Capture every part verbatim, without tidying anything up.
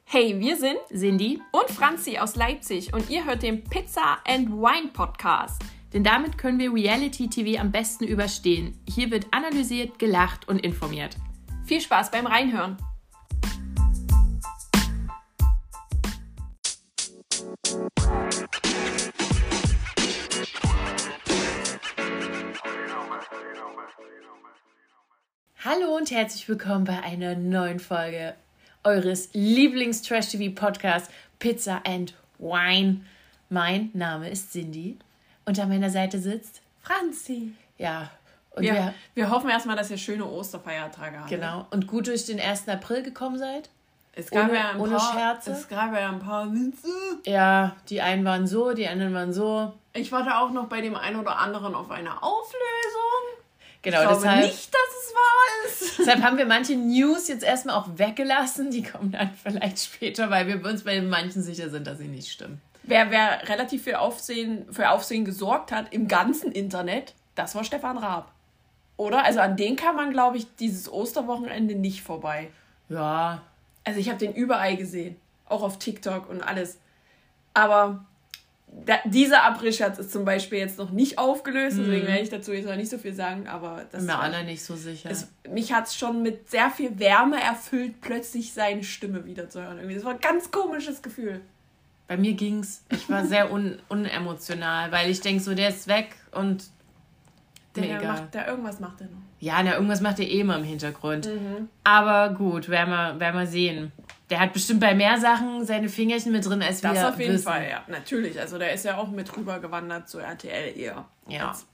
Hey, wir sind Cindy und Franzi aus Leipzig und ihr hört den Pizza and Wine Podcast. Denn damit können wir Reality-T V am besten überstehen. Hier wird analysiert, gelacht und informiert. Viel Spaß beim Reinhören. Hallo und herzlich willkommen bei einer neuen Folge eures Lieblings-Trash-T V-Podcasts Pizza and Wine. Mein Name ist Cindy und an meiner Seite sitzt Franzi. Ja, und wir, wir, wir hoffen erstmal, dass ihr schöne Osterfeiertage habt. Genau, und gut durch den ersten April gekommen seid. Es gab ohne, ja ein ohne paar, Scherze. Es gab ja ein paar Witze. Ja, die einen waren so, die anderen waren so. Ich warte auch noch bei dem einen oder anderen auf eine Auflösung. Genau, ich glaube deshalb, nicht, dass es wahr ist. Deshalb haben wir manche News jetzt erstmal auch weggelassen. Die kommen dann vielleicht später, weil wir uns bei manchen sicher sind, dass sie nicht stimmen. Wer, wer relativ viel Aufsehen, für Aufsehen gesorgt hat im ganzen Internet, das war Stefan Raab. Oder? Also an den kann man, glaube ich, dieses Osterwochenende nicht vorbei. Ja. Also ich habe den überall gesehen. Auch auf TikTok und alles. Aber da, dieser Aprilscherz ist zum Beispiel jetzt noch nicht aufgelöst. Deswegen werde ich dazu jetzt noch nicht so viel sagen. Aber das Bin mir war, alle nicht so sicher. Es, mich hat es schon mit sehr viel Wärme erfüllt, plötzlich seine Stimme wieder zu hören. Irgendwie. Das war ein ganz komisches Gefühl. Bei mir ging's. Ich war sehr un, unemotional, weil ich denke so, der ist weg und Der, mir der egal. macht, der irgendwas macht er noch. Ja, na, irgendwas macht er eh immer im Hintergrund. Mhm. Aber gut, werden wir, werden wir sehen. Der hat bestimmt bei mehr Sachen seine Fingerchen mit drin, als wir Das auf jeden wissen. Fall, ja. Natürlich. Also der ist ja auch mit rübergewandert zu R T L eher. Ja. Jetzt.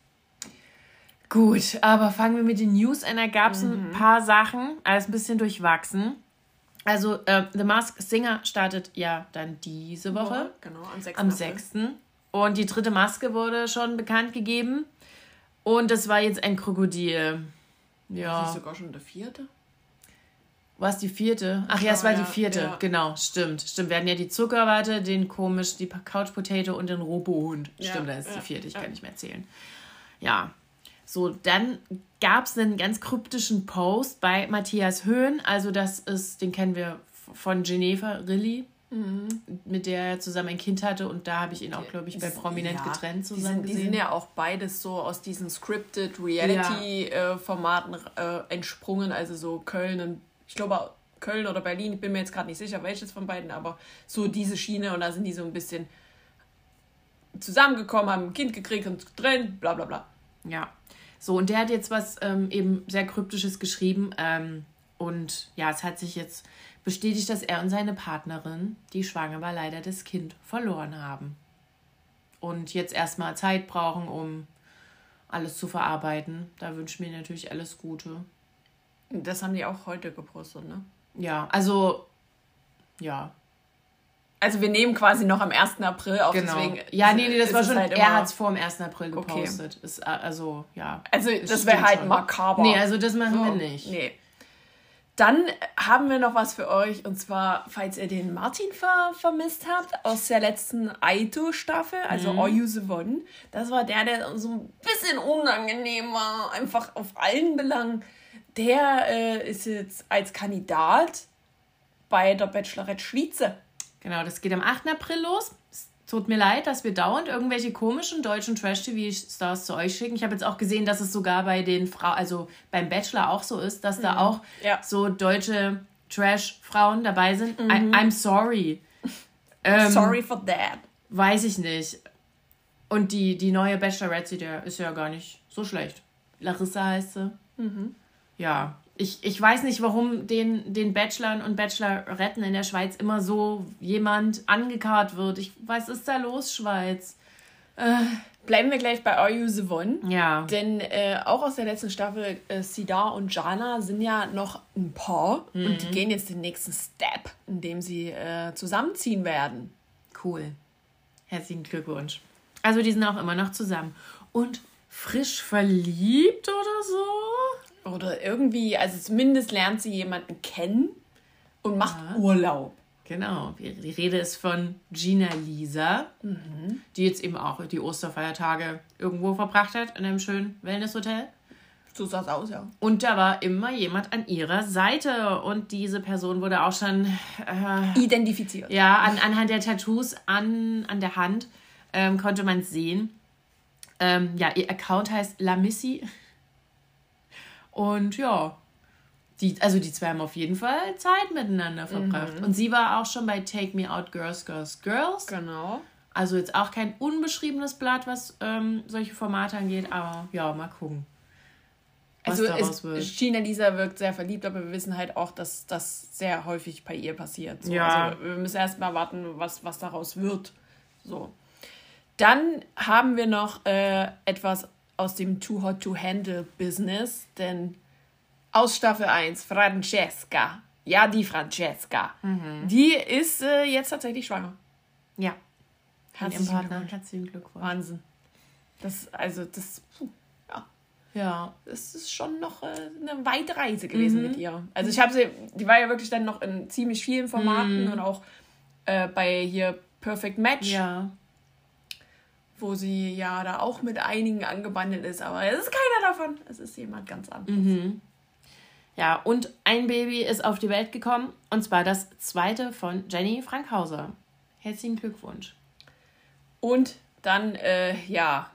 Gut, aber fangen wir mit den News an. Da gab es Mhm. ein paar Sachen, alles ein bisschen durchwachsen. Also, äh, The Masked Singer startet ja dann diese Woche. Genau, am sechsten Am April. sechsten Und die dritte Maske wurde schon bekannt gegeben. Und das war jetzt ein Krokodil. Ist Ja. nicht sogar schon der vierte? War es die vierte? Ach ja, es Ja, war ja, die vierte. ja. Genau, stimmt. Stimmt, wir hatten ja die Zuckerwatte, den komisch, die Couch Potato und den Robohund. Ja, Stimmt, das ist ja, die vierte, ich ja. kann nicht mehr zählen. Ja. So, dann gab es einen ganz kryptischen Post bei Matthias Höhn. Also das ist, den kennen wir von Geneva Rilly, Mhm. mit der er zusammen ein Kind hatte. Und da habe ich ihn auch, glaube ich, bei Ist- Prominent ja, getrennt Die zusammen sind, die gesehen. sind ja auch beides so aus diesen scripted Reality-Formaten äh, entsprungen. Also so Köln und ich glaube Köln oder Berlin. Ich bin mir jetzt gerade nicht sicher, welches von beiden. Aber so diese Schiene. Und da sind die so ein bisschen zusammengekommen, haben ein Kind gekriegt und getrennt, bla bla bla. Ja, so und der hat jetzt was ähm, eben sehr Kryptisches geschrieben ähm, und ja, es hat sich jetzt bestätigt, dass er und seine Partnerin, die schwanger war, leider das Kind verloren haben und jetzt erstmal Zeit brauchen, um alles zu verarbeiten. Da wünschen wir ihnen natürlich alles Gute. Das haben die auch heute gepostet, ne? Ja, also ja. Also wir nehmen quasi noch am ersten April auf, Genau. deswegen Ja, nee, nee, das ist war es schon, halt er immer- hat es vor dem ersten April Okay. gepostet. Ist, äh, also, ja. Also Das das wäre stimmt halt schon. makaber. Nee, also das machen wir So, nicht. Nee. Dann haben wir noch was für euch. Und zwar, falls ihr den Martin ver vermisst habt, aus der letzten Aito-Staffel, also Mhm. Are You the One. Das war der, der so ein bisschen unangenehm war, einfach auf allen Belangen. Der äh, ist jetzt als Kandidat bei der Bachelorette Schwyze. Genau, das geht am achten April los. Es tut mir leid, dass wir dauernd irgendwelche komischen deutschen Trash-T V-Stars zu euch schicken. Ich habe jetzt auch gesehen, dass es sogar bei den Frauen, also beim Bachelor auch so ist, dass da auch Ja. so deutsche Trash-Frauen dabei sind. I, I'm sorry. Ähm, Sorry for that. Weiß ich nicht. Und die, die neue Bachelorette, der ist ja gar nicht so schlecht. Larissa heißt sie. Ja, ich, ich weiß nicht, warum den, den Bachelorn und Bacheloretten in der Schweiz immer so jemand angekarrt wird. Ich weiß, was ist da los, Schweiz? Bleiben wir gleich bei Are You the One. Ja. Denn äh, auch aus der letzten Staffel, äh, Sidar und Jana sind ja noch ein Paar. Und die gehen jetzt den nächsten Step, indem sie äh, zusammenziehen werden. Cool. Herzlichen Glückwunsch. Also die sind auch immer noch zusammen. Und frisch verliebt oder so? Oder irgendwie, also zumindest lernt sie jemanden kennen und macht Ja. Urlaub. Genau. Die Rede ist von Gina Lisa, die jetzt eben auch die Osterfeiertage irgendwo verbracht hat, in einem schönen Wellnesshotel. So sah es aus, ja. Und da war immer jemand an ihrer Seite. Und diese Person wurde auch schon... Äh, identifiziert. Ja, an, anhand der Tattoos an, an der Hand ähm, konnte man es sehen. Ähm, ja, ihr Account heißt La Missy. Und ja, die, also die zwei haben auf jeden Fall Zeit miteinander verbracht. Mhm. Und sie war auch schon bei Take Me Out Girls, Girls, Girls. Genau. Also jetzt auch kein unbeschriebenes Blatt, was ähm, solche Formate angeht. Aber ja, mal gucken. Was also daraus wird. Gina Lisa wirkt sehr verliebt, aber wir wissen halt auch, dass das sehr häufig bei ihr passiert. So. Ja. Also wir müssen erst mal warten, was, was daraus wird. So. Dann haben wir noch äh, etwas aus dem Too Hot to Handle Business, denn aus Staffel eins, Francesca, ja die Francesca, mhm. die ist äh, jetzt tatsächlich schwanger. Ja. Herzlichen Partner. Herzlichen Glückwunsch. Wahnsinn. Das, also das, puh, ja. Ja. Das ist schon noch äh, eine weite Reise gewesen mhm. mit ihr. Also ich habe sie, die war ja wirklich dann noch in ziemlich vielen Formaten mhm. und auch äh, bei hier Perfect Match. Ja. Wo sie ja da auch mit einigen angebandelt ist, aber es ist keiner davon. Es ist jemand ganz anderes. Mhm. Ja, und ein Baby ist auf die Welt gekommen, und zwar das zweite von Jenny Frankhauser. Herzlichen Glückwunsch. Und dann, äh, ja,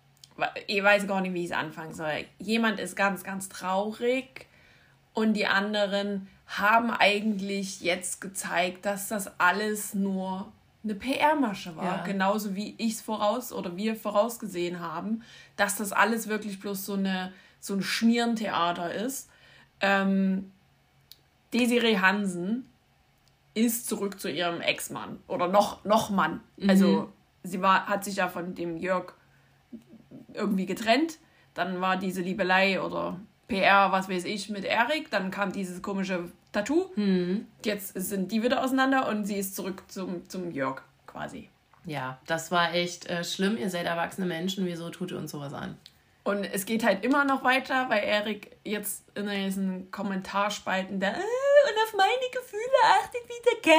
ich weiß gar nicht, wie ich es anfangen soll. Jemand ist ganz, ganz traurig und die anderen haben eigentlich jetzt gezeigt, dass das alles nur eine P R-Masche war. Ja. Genauso wie ich es voraus oder wir vorausgesehen haben, dass das alles wirklich bloß so, eine, so ein Schmierentheater ist. Ähm, Desiree Hansen ist zurück zu ihrem Ex-Mann oder noch, noch Mann. Mhm. Also sie war, hat sich ja von dem Jörg irgendwie getrennt. Dann war diese Liebelei oder P R, was weiß ich, mit Erik. Dann kam dieses komische Tattoo. Mhm. Jetzt sind die wieder auseinander und sie ist zurück zum, zum Jörg quasi. Ja, das war echt äh, schlimm. Ihr seid erwachsene Menschen. Wieso tut ihr uns sowas an? Und es geht halt immer noch weiter, weil Erik jetzt in diesen Kommentarspalten der äh, und auf meine Gefühle achtet wieder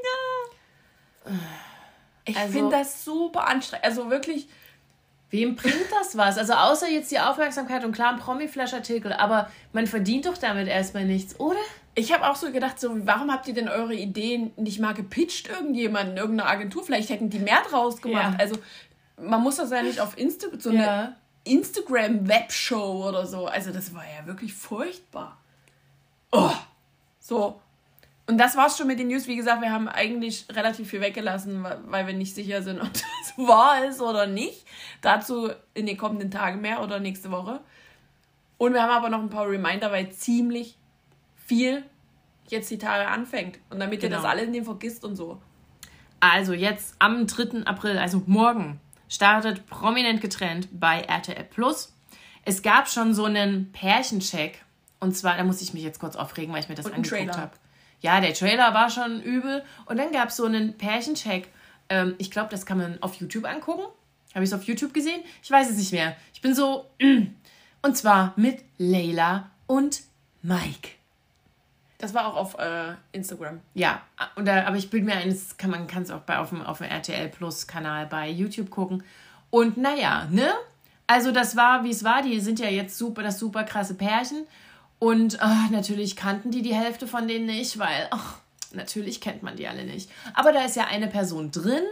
keiner. Ich also, finde das super anstrengend. Also wirklich. Wem bringt das was? Also außer jetzt die Aufmerksamkeit und klar ein Promi-Flash-Artikel, aber man verdient doch damit erstmal nichts, oder? Ich habe auch so gedacht, so, warum habt ihr denn eure Ideen nicht mal gepitcht irgendjemanden, irgendeine Agentur? Vielleicht hätten die mehr draus gemacht. Ja. Also man muss das ja nicht auf Insta, so eine ja. Instagram-Webshow oder so. Also das war ja wirklich furchtbar. Oh, so. Und das war's schon mit den News. Wie gesagt, wir haben eigentlich relativ viel weggelassen, weil wir nicht sicher sind, ob das wahr ist oder nicht. Dazu in den kommenden Tagen mehr oder nächste Woche. Und wir haben aber noch ein paar Reminder, weil ziemlich viel jetzt die Tage anfängt. Und damit genau. ihr das alles nicht vergisst und so. Also jetzt am dritten April, also morgen, startet Prominent getrennt bei R T L Plus. Es gab schon so einen Pärchencheck. Und zwar, da muss ich mich jetzt kurz aufregen, weil ich mir das und angeguckt habe. Ja, der Trailer war schon übel. Und dann gab es so einen Pärchencheck. Ähm, ich glaube, das kann man auf YouTube angucken. Habe ich es auf YouTube gesehen? Ich weiß es nicht mehr. Ich bin so... Mm. Und zwar mit Layla und Mike. Das war auch auf äh, Instagram. Ja, und da, aber ich bilde mir ein, das kann, man kann es auch bei, auf, dem, auf dem R T L Plus Kanal bei YouTube gucken. Und naja, ne? Also das war, wie es war. Die sind ja jetzt super, das super krasse Pärchen. Und ach, natürlich kannten die die Hälfte von denen nicht, weil ach, natürlich kennt man die alle nicht. Aber da ist ja eine Person drin.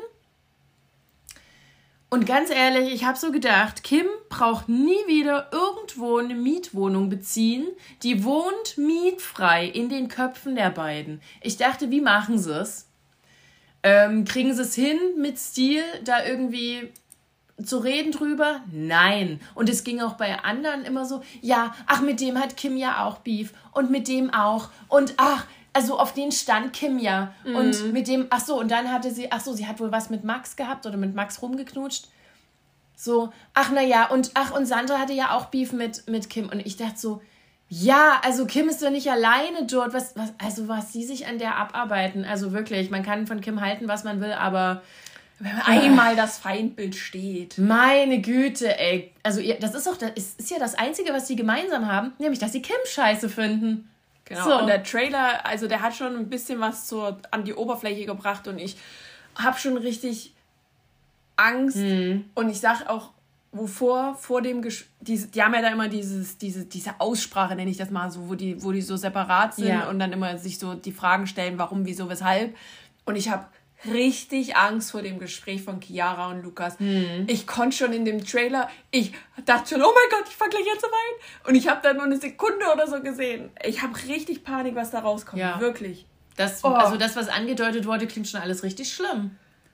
Und ganz ehrlich, ich habe so gedacht, Kim braucht nie wieder irgendwo eine Mietwohnung beziehen. Die wohnt mietfrei in den Köpfen der beiden. Ich dachte, wie machen sie es? Ähm, kriegen sie es hin mit Stil, da irgendwie zu reden drüber? Nein. Und es ging auch bei anderen immer so, ja, ach, mit dem hat Kim ja auch Beef und mit dem auch und ach, also auf den stand Kim ja mhm. und mit dem, ach so, und dann hatte sie, ach so, sie hat wohl was mit Max gehabt oder mit Max rumgeknutscht. So, ach na ja, und ach, und Sandra hatte ja auch Beef mit, mit Kim und ich dachte so, ja, also Kim ist doch nicht alleine dort, was, was, also was sie sich an der abarbeiten, also wirklich, man kann von Kim halten, was man will, aber wenn einmal das Feindbild steht. Meine Güte, ey. Also das ist doch, das ist, ist ja das Einzige, was sie gemeinsam haben, nämlich, dass sie Kim scheiße finden. Genau, so. Und der Trailer, also der hat schon ein bisschen was zur, an die Oberfläche gebracht und ich habe schon richtig Angst. Mhm. Und ich sag auch wovor, vor dem, Ges- diese, die haben ja da immer dieses, diese, diese Aussprache, nenne ich das mal so, wo die, wo die so separat sind ja. und dann immer sich so die Fragen stellen, warum, wieso, weshalb. Und ich habe richtig Angst vor dem Gespräch von Chiara und Lukas. Hm. Ich konnte schon in dem Trailer, ich dachte schon, oh mein Gott, ich fange gleich jetzt so weit. Und ich habe da nur eine Sekunde oder so gesehen. Ich habe richtig Panik, was da rauskommt. Ja. Wirklich. Das, oh. Also das, was angedeutet wurde, klingt schon alles richtig schlimm.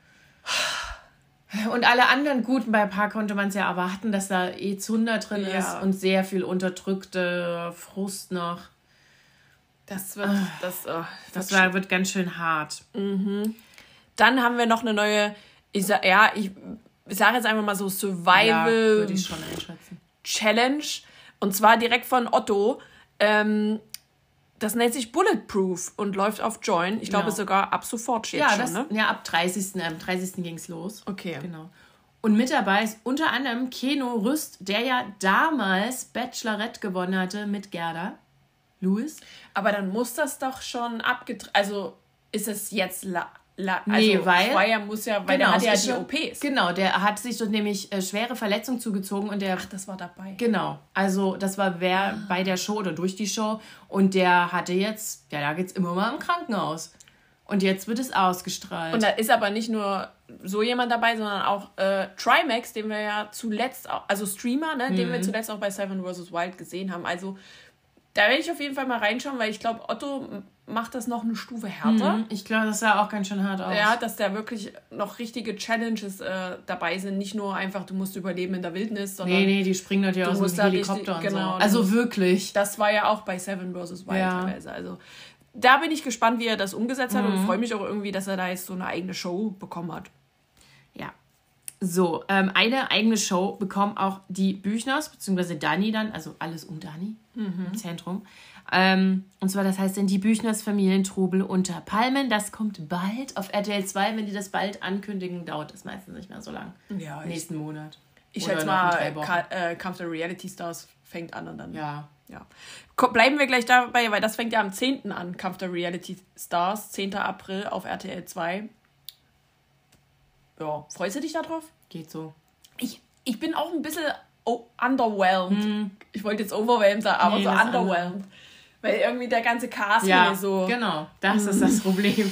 Und alle anderen Guten, bei Paar konnte man es ja erwarten, dass da eh Zunder drin ja. ist und sehr viel unterdrückte Frust noch. Das wird, oh. das, oh, das war, wird ganz schön hart. Mhm. Dann haben wir noch eine neue, ich sag, ja, ich sage jetzt einfach mal so Survival ja, würde ich schon einschätzen. Challenge. Und zwar direkt von Otto. Ähm, das nennt sich Bulletproof und läuft auf Join. Ich glaube genau. sogar ab sofort steht ja, schon, das, ne? Ja, ab dreißigsten Am dreißigsten ging es los. Okay. Genau. Und mit dabei ist unter anderem Keno Rüst, der ja damals Bachelorette gewonnen hatte mit Gerda Lewis. Aber dann muss das doch schon abgetrennt, also ist es jetzt... La- La, also nee, weil Schweier muss ja, weil genau, der hat ja die schon, O Ps. Genau, der hat sich dort nämlich äh, schwere Verletzungen zugezogen und der. Ach, das war dabei. Genau, also das war wer ah. bei der Show oder durch die Show und der hatte jetzt, ja, da geht's immer mal im Krankenhaus und jetzt wird es ausgestrahlt. Und da ist aber nicht nur so jemand dabei, sondern auch äh, Trimax, den wir ja zuletzt, auch, also Streamer, ne, mhm. den wir zuletzt auch bei Seven versus. Wild gesehen haben. Also da werde ich auf jeden Fall mal reinschauen, weil ich glaube, Otto macht das noch eine Stufe härter. Mhm, ich glaube, das sah auch ganz schön hart aus. Ja, dass da wirklich noch richtige Challenges äh, dabei sind. Nicht nur einfach, du musst überleben in der Wildnis, sondern... Nee, nee, die springen dort ja aus dem Helikopter richtig, und genau, so. Also wirklich. Das war ja auch bei Seven versus. Wild ja. teilweise. Also da bin ich gespannt, wie er das umgesetzt hat mhm. und freue mich auch irgendwie, dass er da jetzt so eine eigene Show bekommen hat. Ja. So, ähm, eine eigene Show bekommen auch die Büchners, beziehungsweise Dani dann, also alles um Dani mhm. im Zentrum. Ähm, und zwar, das heißt dann die Büchners Familientrubel unter Palmen. Das kommt bald auf R T L zwei. Wenn die das bald ankündigen, dauert das meistens nicht mehr so lang. Ja, nächsten ich, Monat. Ich schätze mal, Ka- äh, Kampf der Reality Stars fängt an und dann... Ja. ja. Bleiben wir gleich dabei, weil das fängt ja am zehnten an, Kampf der Reality Stars, zehnten April auf R T L zwei. Ja, freust du dich da drauf? Geht so. Ich, ich bin auch ein bisschen oh, underwhelmed. Hm. Ich wollte jetzt overwhelmed sagen, aber nee, so underwhelmed. Under- Weil irgendwie der ganze Cast ja, mir so... genau. Das mm. ist das Problem.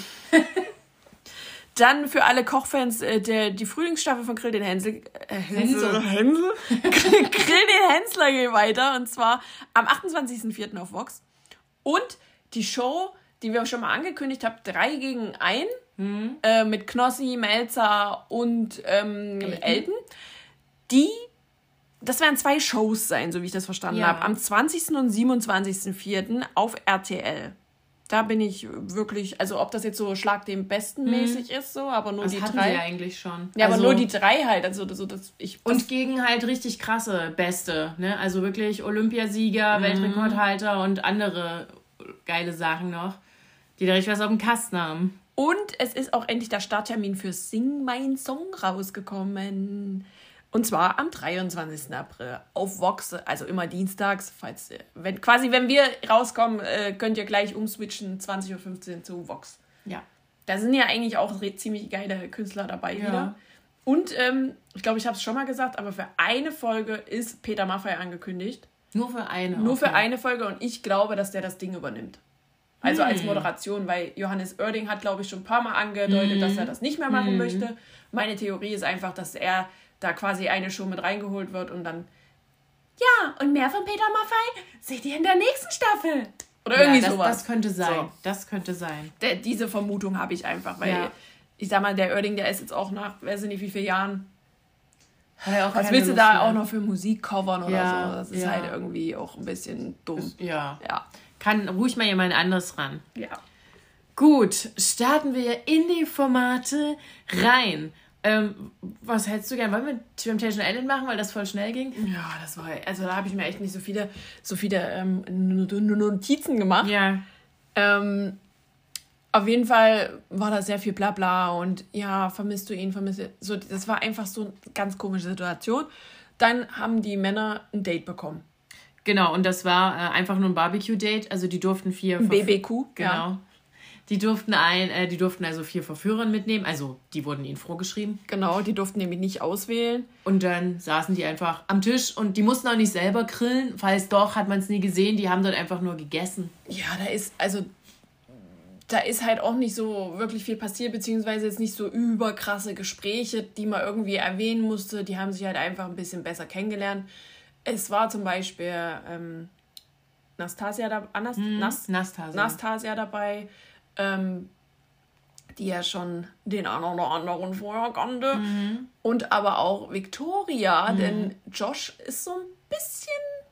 Dann für alle Kochfans äh, der, die Frühlingsstaffel von Grill den Hänsel... Äh, Hänsel? Hänsel? Grill den Hensler geht weiter. Und zwar am achtundzwanzigsten vierten auf Vox. Und die Show, die wir schon mal angekündigt haben, drei gegen eins hm. äh, mit Knossi, Melzer und ähm, Elton. Elton. Die... Das werden zwei Shows sein, so wie ich das verstanden ja. habe. Am zwanzigsten und siebenundzwanzigsten vierten auf R T L. Da bin ich wirklich, also ob das jetzt so Schlag den Besten mäßig mhm. ist, so, aber nur das die hatten drei. Die eigentlich schon. Ja, also, aber nur die drei halt. Also, so, dass ich, und gegen halt richtig krasse Beste. Ne? Also wirklich Olympiasieger, mhm. Weltrekordhalter und andere geile Sachen noch, die da richtig was auf dem Kasten haben. Und es ist auch endlich der Starttermin für Sing Mein Song rausgekommen. Und zwar am dreiundzwanzigsten April auf Vox, also immer dienstags. Falls, wenn, quasi, wenn wir rauskommen, äh, könnt ihr gleich umswitchen, zwanzig Uhr fünfzehn zu Vox. Ja. Da sind ja eigentlich auch ziemlich geile Künstler dabei ja. wieder. Und ähm, ich glaube, ich habe es schon mal gesagt, aber für eine Folge ist Peter Maffay angekündigt. Nur für eine? Nur okay. für eine Folge und ich glaube, dass der das Ding übernimmt. Also hm. als Moderation, weil Johannes Oerding hat, glaube ich, schon ein paar Mal angedeutet, hm. dass er das nicht mehr machen hm. möchte. Meine Theorie ist einfach, dass er da quasi eine Show mit reingeholt wird und dann ja, und mehr von Peter Maffay seht ihr in der nächsten Staffel. Oder irgendwie ja, das, sowas. Das könnte sein. So. Das könnte sein. Der, diese Vermutung habe ich einfach, weil ja. ich sag mal, der Oerding, der ist jetzt auch nach, weiß ich nicht wie viele Jahren. Ja, was willst du da mehr. Auch noch für Musik covern oder ja, so? Das ist ja. halt irgendwie auch ein bisschen dumm. Ist, ja. ja. Kann ruhig mal jemand anderes ran. Ja. Gut, starten wir in die Formate rein. Ähm, was hättest du gern? Wollen wir Temptation Island machen, weil das voll schnell ging? Ja, das war, also da habe ich mir echt nicht so viele, so viele ähm, Notizen gemacht. Ja. Ähm, auf jeden Fall war da sehr viel Blabla und ja, vermisst du ihn, vermisst du, so, das war einfach so eine ganz komische Situation. Dann haben die Männer ein Date bekommen. Genau, und das war äh, einfach nur ein Barbecue-Date, also die durften vier... Ein B B Q, genau. Ja. Die durften ein, äh, die durften also vier Verführerinnen mitnehmen. Also die wurden ihnen vorgeschrieben. Genau, die durften nämlich nicht auswählen. Und dann saßen die einfach am Tisch und die mussten auch nicht selber grillen. Falls doch, hat man es nie gesehen. Die haben dort einfach nur gegessen. Ja, da ist, also da ist halt auch nicht so wirklich viel passiert, beziehungsweise jetzt nicht so überkrasse Gespräche, die man irgendwie erwähnen musste. Die haben sich halt einfach ein bisschen besser kennengelernt. Es war zum Beispiel ähm, Nastasia, da, Anast- hm, Nas- Nastasia. Nastasia dabei, ähm, die ja schon den einen oder anderen vorher kannte. Mhm. Und aber auch Victoria, Mhm. denn Josh ist so ein bisschen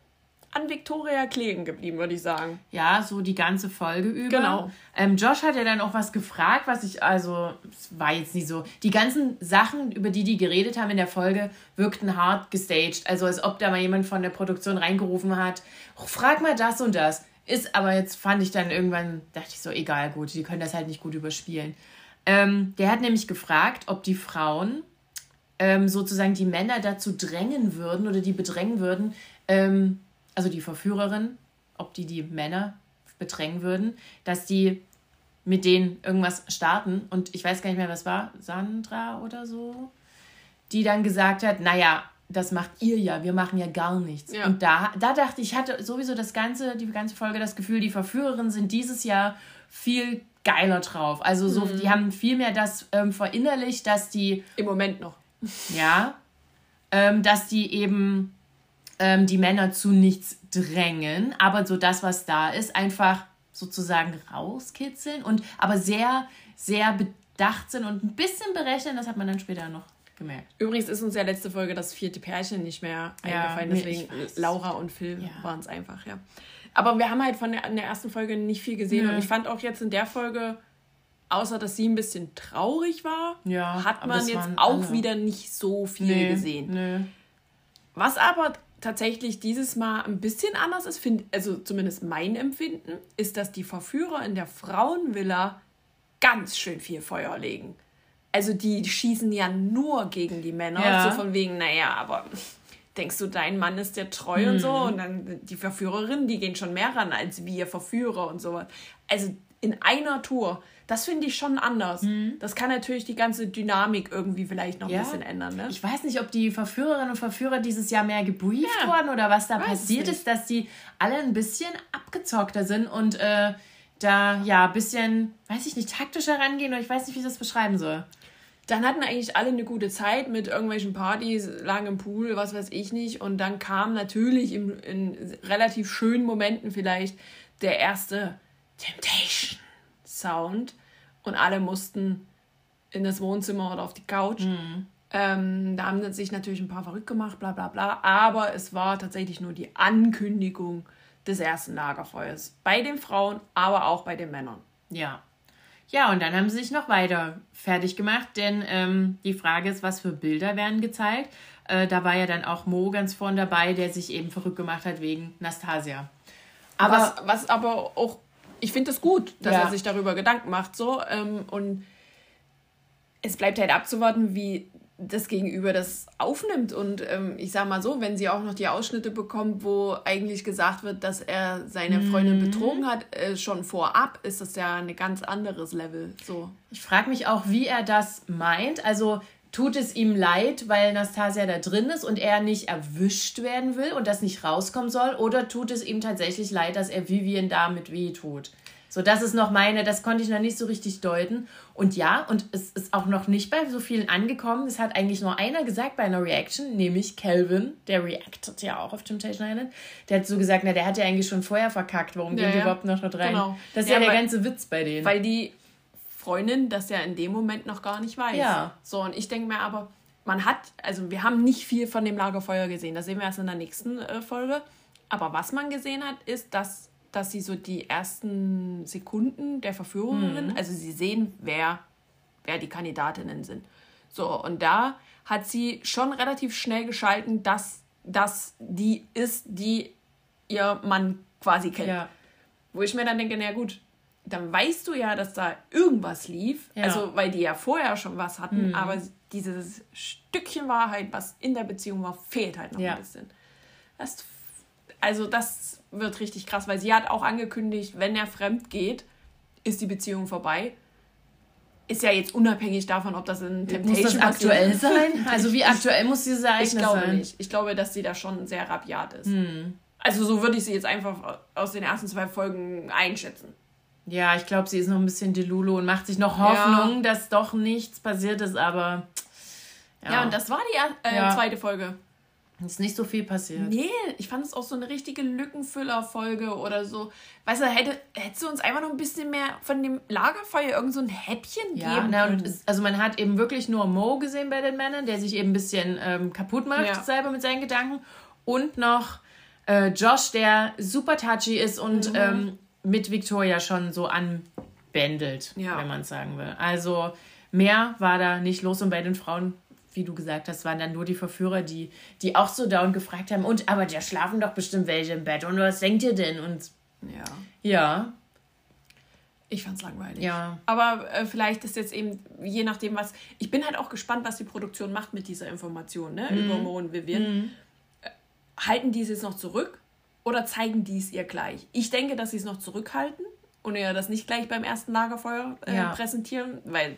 an Victoria kleben geblieben, würde ich sagen. Ja, so die ganze Folge über. Genau. Ähm, Josh hat ja dann auch was gefragt, was ich, also, es war jetzt nicht so. Die ganzen Sachen, über die die geredet haben in der Folge, wirkten hart gestaged. Also, als ob da mal jemand von der Produktion reingerufen hat, oh, frag mal das und das. Ist aber jetzt, fand ich dann irgendwann, dachte ich so, egal, gut, die können das halt nicht gut überspielen. Ähm, der hat nämlich gefragt, ob die Frauen ähm, sozusagen die Männer dazu drängen würden oder die bedrängen würden, ähm, also die Verführerin, ob die die Männer bedrängen würden, dass die mit denen irgendwas starten. Und ich weiß gar nicht mehr, was war, Sandra oder so, die dann gesagt hat, naja, das macht ihr ja, wir machen ja gar nichts. Ja. Und da, da dachte ich, ich hatte sowieso das ganze, die ganze Folge das Gefühl, die Verführerinnen sind dieses Jahr viel geiler drauf. Also so, mhm. die haben viel mehr das ähm, verinnerlicht, dass die... Im Moment noch. Ja, ähm, dass die eben ähm, die Männer zu nichts drängen, aber so das, was da ist, einfach sozusagen rauskitzeln und aber sehr, sehr bedacht sind und ein bisschen berechnen, das hat man dann später noch gemerkt. Übrigens ist uns ja letzte Folge das vierte Pärchen nicht mehr eingefallen, ja, deswegen Laura und Phil ja. waren es einfach, ja. Aber wir haben halt von der, in der ersten Folge nicht viel gesehen. Ja. Und ich fand auch jetzt in der Folge, außer dass sie ein bisschen traurig war, ja, hat man jetzt auch alle. wieder nicht so viel nee, gesehen. Nee. Was aber tatsächlich dieses Mal ein bisschen anders ist, find, also zumindest mein Empfinden, ist, dass die Verführer in der Frauenvilla ganz schön viel Feuer legen. Also die schießen ja nur gegen die Männer, ja. so von wegen, naja, aber denkst du, dein Mann ist dir treu mhm. und so? Und dann die Verführerinnen, die gehen schon mehr ran als wir Verführer und sowas. Also in einer Tour, das finde ich schon anders. Mhm. Das kann natürlich die ganze Dynamik irgendwie vielleicht noch ja. ein bisschen ändern. Ne? Ich weiß nicht, ob die Verführerinnen und Verführer dieses Jahr mehr gebrieft ja. wurden oder was da weiß passiert ist, dass die alle ein bisschen abgezockter sind und äh, da ja ein bisschen, weiß ich nicht, taktischer rangehen oder ich weiß nicht, wie ich das beschreiben soll. Dann hatten eigentlich alle eine gute Zeit mit irgendwelchen Partys, lagen im Pool, was weiß ich nicht. Und dann kam natürlich in, in relativ schönen Momenten vielleicht der erste Temptation-Sound. Und alle mussten in das Wohnzimmer oder auf die Couch. Mhm. Ähm, da haben sich natürlich ein paar verrückt gemacht, bla bla bla. Aber es war tatsächlich nur die Ankündigung des ersten Lagerfeuers. Bei den Frauen, aber auch bei den Männern. Ja. Ja, und dann haben sie sich noch weiter fertig gemacht, denn ähm, die Frage ist, was für Bilder werden gezeigt. Äh, da war ja dann auch Mo ganz vorn dabei, der sich eben verrückt gemacht hat wegen Nastasia. Aber was, was aber auch, ich finde es gut, dass ja. er sich darüber Gedanken macht. So, ähm, und es bleibt halt abzuwarten, wie das Gegenüber das aufnimmt. Und ähm, ich sag mal so, wenn sie auch noch die Ausschnitte bekommt, wo eigentlich gesagt wird, dass er seine Freundin mhm. betrogen hat, äh, schon vorab, ist das ja ein ganz anderes Level. So. Ich frage mich auch, wie er das meint. Also tut es ihm leid, weil Nastasia da drin ist und er nicht erwischt werden will und das nicht rauskommen soll? Oder tut es ihm tatsächlich leid, dass er Vivian damit wehtut? So, das ist noch meine, das konnte ich noch nicht so richtig deuten. Und ja, und es ist auch noch nicht bei so vielen angekommen. Es hat eigentlich nur einer gesagt bei einer Reaction, nämlich Calvin, der reactet ja auch auf Temptation Island. Der hat so gesagt, na, der hat ja eigentlich schon vorher verkackt. Warum ja, gehen die ja. überhaupt noch dort rein? Genau. Das ist ja, ja der weil, ganze Witz bei denen. Weil die Freundin das ja in dem Moment noch gar nicht weiß. Ja. So, und ich denke mir aber, man hat, also wir haben nicht viel von dem Lagerfeuer gesehen. Das sehen wir erst in der nächsten äh, Folge. Aber was man gesehen hat, ist, dass dass sie so die ersten Sekunden der Verführerin, mhm. also sie sehen, wer, wer die Kandidatinnen sind. So, und da hat sie schon relativ schnell geschalten, dass das die ist, die ihr Mann quasi kennt. Ja. Wo ich mir dann denke, na gut, dann weißt du ja, dass da irgendwas lief, ja. also weil die ja vorher schon was hatten, mhm. aber dieses Stückchen Wahrheit, was in der Beziehung war, fehlt halt noch ja. ein bisschen. Das, also das wird richtig krass, weil sie hat auch angekündigt, wenn er fremd geht, ist die Beziehung vorbei. Ist ja jetzt unabhängig davon, ob das in Temptation muss das aktuell sein? Also wie aktuell muss dieses Ereignis sein? Ich glaube sein? nicht. Ich glaube, dass sie da schon sehr rabiat ist. Hm. Also so würde ich sie jetzt einfach aus den ersten zwei Folgen einschätzen. Ja, ich glaube, sie ist noch ein bisschen Delulu und macht sich noch Hoffnung, ja. dass doch nichts passiert ist, aber... Ja, ja und das war die äh, ja. zweite Folge. Ist nicht so viel passiert. Nee, ich fand es auch so eine richtige Lückenfüller-Folge oder so. Weißt du, hätte, hättest du uns einfach noch ein bisschen mehr von dem Lagerfeuer irgend so ein Häppchen ja, geben na, und es, also man hat eben wirklich nur Mo gesehen bei den Männern, der sich eben ein bisschen ähm, kaputt macht ja. selber mit seinen Gedanken. Und noch äh, Josh, der super touchy ist und mhm. ähm, mit Victoria schon so anbändelt, ja. wenn man es sagen will. Also mehr war da nicht los und bei den Frauen... Wie du gesagt hast, waren dann nur die Verführer, die, die auch so dauernd gefragt haben, und, aber da schlafen doch bestimmt welche im Bett, und was denkt ihr denn? Und ja. Ja. Ich fand's langweilig. Ja. Aber äh, vielleicht ist jetzt eben, je nachdem was, ich bin halt auch gespannt, was die Produktion macht mit dieser Information, ne, mhm. über Mo und Vivian. Mhm. Äh, halten die es jetzt noch zurück oder zeigen die es ihr gleich? Ich denke, dass sie es noch zurückhalten und ihr das nicht gleich beim ersten Lagerfeuer äh, ja. präsentieren, weil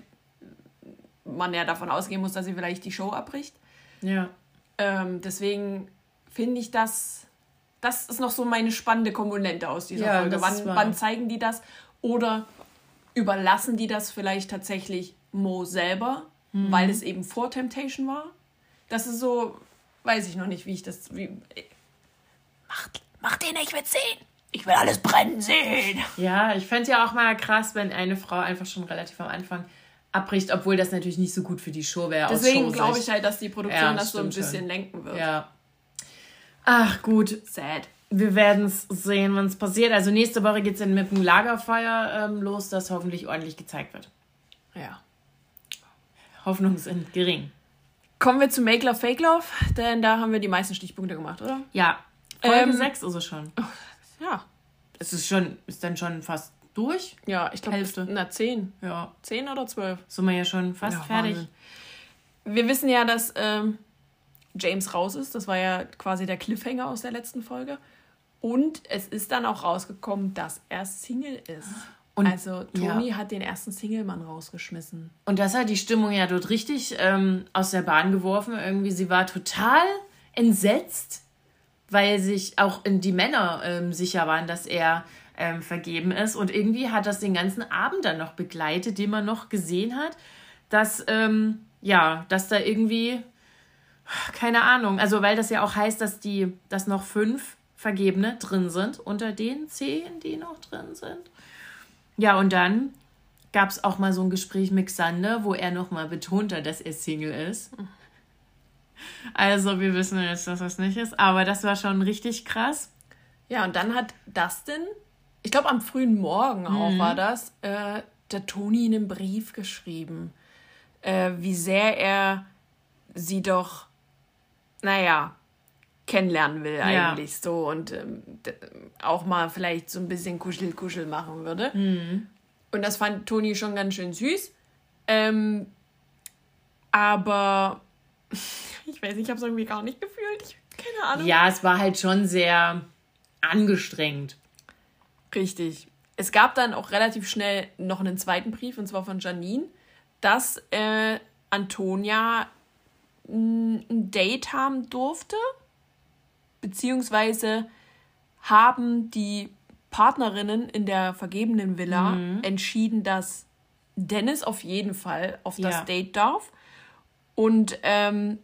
man ja davon ausgehen muss, dass sie vielleicht die Show abbricht. Ja. Ähm, deswegen finde ich das, das ist noch so meine spannende Komponente aus dieser ja, Folge. Wann, wann zeigen die das? Oder überlassen die das vielleicht tatsächlich Mo selber, mhm. weil es eben vor Temptation war? Das ist so, weiß ich noch nicht, wie ich das... Wie, macht, macht den nicht mit sehen! Ich will alles brennen sehen! Ja, ich fände ja auch mal krass, wenn eine Frau einfach schon relativ am Anfang abbricht, obwohl das natürlich nicht so gut für die Show wäre. Deswegen glaube ich halt, dass die Produktion ja, das so ein bisschen schon. lenken wird. Ja. Ach gut. Sad. Wir werden es sehen, wenn es passiert. Also nächste Woche geht es dann mit dem Lagerfeuer ähm, los, das hoffentlich ordentlich gezeigt wird. Ja. Hoffnungen sind gering. Kommen wir zu Make Love, Fake Love, denn da haben wir die meisten Stichpunkte gemacht, oder? Ja. Folge ähm, sechs ist es schon. Ja. Es ist schon, ist dann schon fast durch? Ja, ich glaube, Hälfte. Na, zehn. Ja. Zehn oder zwölf. Sind wir ja schon fast ja, fertig. Wahnsinn. Wir wissen ja, dass ähm, James raus ist. Das war ja quasi der Cliffhanger aus der letzten Folge. Und es ist dann auch rausgekommen, dass er Single ist. Und, also Toni ja. hat den ersten Single-Mann rausgeschmissen. Und das hat die Stimmung ja dort richtig ähm, aus der Bahn geworfen. Irgendwie, sie war total entsetzt, weil sich auch die Männer ähm, sicher waren, dass er ähm, vergeben ist. Und irgendwie hat das den ganzen Abend dann noch begleitet, den man noch gesehen hat, dass, ähm, ja, dass da irgendwie, keine Ahnung, also weil das ja auch heißt, dass, die, dass noch fünf Vergebene drin sind, unter den zehn, die noch drin sind. Ja, und dann gab es auch mal so ein Gespräch mit Xander, wo er nochmal betont hat, dass er Single ist. Also wir wissen jetzt, dass das nicht ist, aber das war schon richtig krass. Ja, und dann hat Dustin, ich glaube am frühen Morgen auch mhm. war das, äh, der Toni in einem Brief geschrieben, äh, wie sehr er sie doch, naja, kennenlernen will eigentlich ja. so und ähm, d- auch mal vielleicht so ein bisschen Kuschel-Kuschel machen würde. Mhm. Und das fand Toni schon ganz schön süß. Ähm, aber ich weiß nicht, ich habe es irgendwie gar nicht gefühlt. Ich, keine Ahnung. Ja, es war halt schon sehr angestrengt. Richtig. Es gab dann auch relativ schnell noch einen zweiten Brief, und zwar von Janine, dass äh, Antonia ein Date haben durfte, beziehungsweise haben die Partnerinnen in der vergebenen Villa mhm. entschieden, dass Dennis auf jeden Fall auf das ja. Date darf. Und ähm,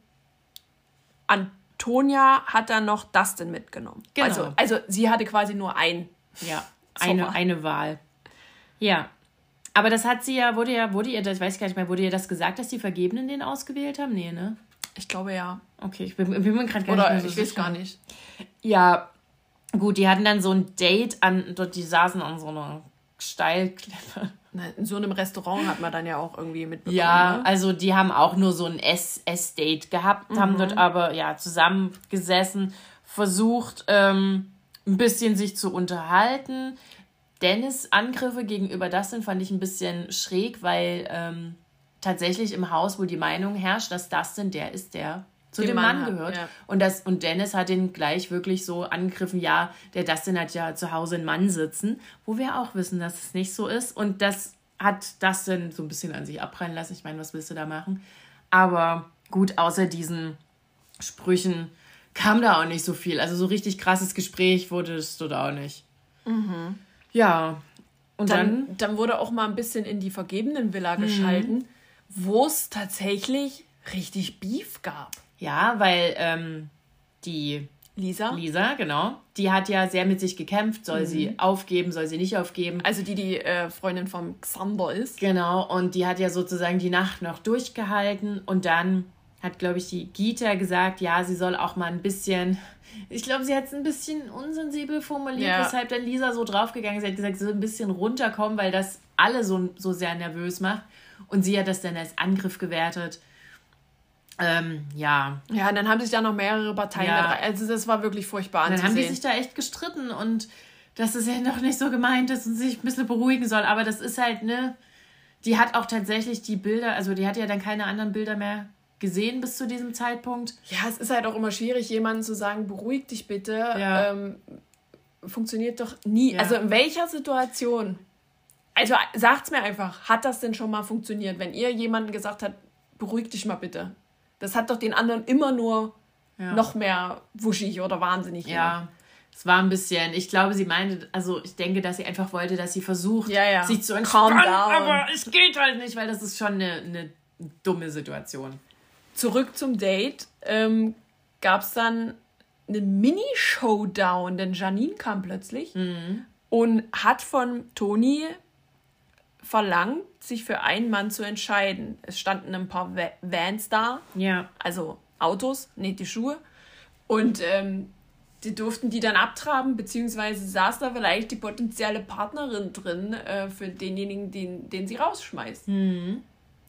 Antonia hat dann noch Dustin mitgenommen. Genau. Also, also sie hatte quasi nur ein. Ja, eine, eine Wahl. Ja. Aber das hat sie ja, wurde ja, wurde ihr, das weiß ich gar nicht mehr, wurde ihr das gesagt, dass die Vergebenen den ausgewählt haben? Nee, ne? Ich glaube ja. Okay, ich bin, bin mir gerade gar Oder nicht mehr so ich weiß sicher. gar nicht. Ja, gut, die hatten dann so ein Date an, dort, die saßen an so einer Steilklippe. In so einem Restaurant hat man dann ja auch irgendwie mitbekommen. Ja, ne? also die haben auch nur so ein Ess- Ess-Date gehabt, mhm. haben dort aber ja zusammengesessen, versucht, ähm, ein bisschen sich zu unterhalten. Dennis' Angriffe gegenüber Dustin fand ich ein bisschen schräg, weil ähm, tatsächlich im Haus wohl die Meinung herrscht, dass Dustin der ist, der zu dem, dem Mann, Mann gehört. Ja. Und, das, und Dennis hat ihn gleich wirklich so angegriffen, ja, der Dustin hat ja zu Hause einen Mann sitzen, wo wir auch wissen, dass es nicht so ist. Und das hat Dustin so ein bisschen an sich abprallen lassen. Ich meine, was willst du da machen? Aber gut, außer diesen Sprüchen kam da auch nicht so viel. Also so richtig krasses Gespräch wurde es dort auch nicht. Mhm. Ja. Und dann, dann, dann wurde auch mal ein bisschen in die vergebenen Villa mhm. geschalten, wo es tatsächlich richtig Beef gab. Ja, weil ähm, die Lisa. Lisa, genau. Die hat ja sehr mit sich gekämpft. Soll mhm. sie aufgeben, soll sie nicht aufgeben. Also die, die äh, Freundin vom Xander ist. Genau, und die hat ja sozusagen die Nacht noch durchgehalten. Und dann hat, glaube ich, die Gita gesagt, ja, sie soll auch mal ein bisschen... Ich glaube, sie hat es ein bisschen unsensibel formuliert, ja. weshalb dann Lisa so draufgegangen ist. Sie hat gesagt, sie soll ein bisschen runterkommen, weil das alle so, so sehr nervös macht. Und sie hat das dann als Angriff gewertet. Ähm, ja. Ja, und dann haben sich da noch mehrere Parteien. Ja. Also das war wirklich furchtbar anzusehen. Dann haben die sich da echt gestritten und das ist ja noch nicht so gemeint, dass sie sich ein bisschen beruhigen soll. Aber das ist halt, ne, die hat auch tatsächlich die Bilder, also die hat ja dann keine anderen Bilder mehr gesehen bis zu diesem Zeitpunkt. Ja, es ist halt auch immer schwierig, jemandem zu sagen, beruhig dich bitte. Ja. Ähm, funktioniert doch nie. Ja. Also in welcher Situation? Also sagt's mir einfach, hat das denn schon mal funktioniert, wenn ihr jemandem gesagt habt, beruhig dich mal bitte? Das hat doch den anderen immer nur ja. noch mehr wuschig oder wahnsinnig gemacht. Ja, es war ein bisschen, ich glaube, sie meinte, also ich denke, dass sie einfach wollte, dass sie versucht, ja, ja. sich zu entspannen, aber es geht halt nicht, weil das ist schon eine, eine dumme Situation. Zurück zum Date ähm, gab es dann eine Mini-Showdown, denn Janine kam plötzlich mhm. und hat von Toni verlangt, sich für einen Mann zu entscheiden. Es standen ein paar Vans da, ja. also Autos, nicht die Schuhe. Und ähm, die durften die dann abtraben, beziehungsweise saß da vielleicht die potenzielle Partnerin drin äh, für denjenigen, den, den sie rausschmeißt. Mhm.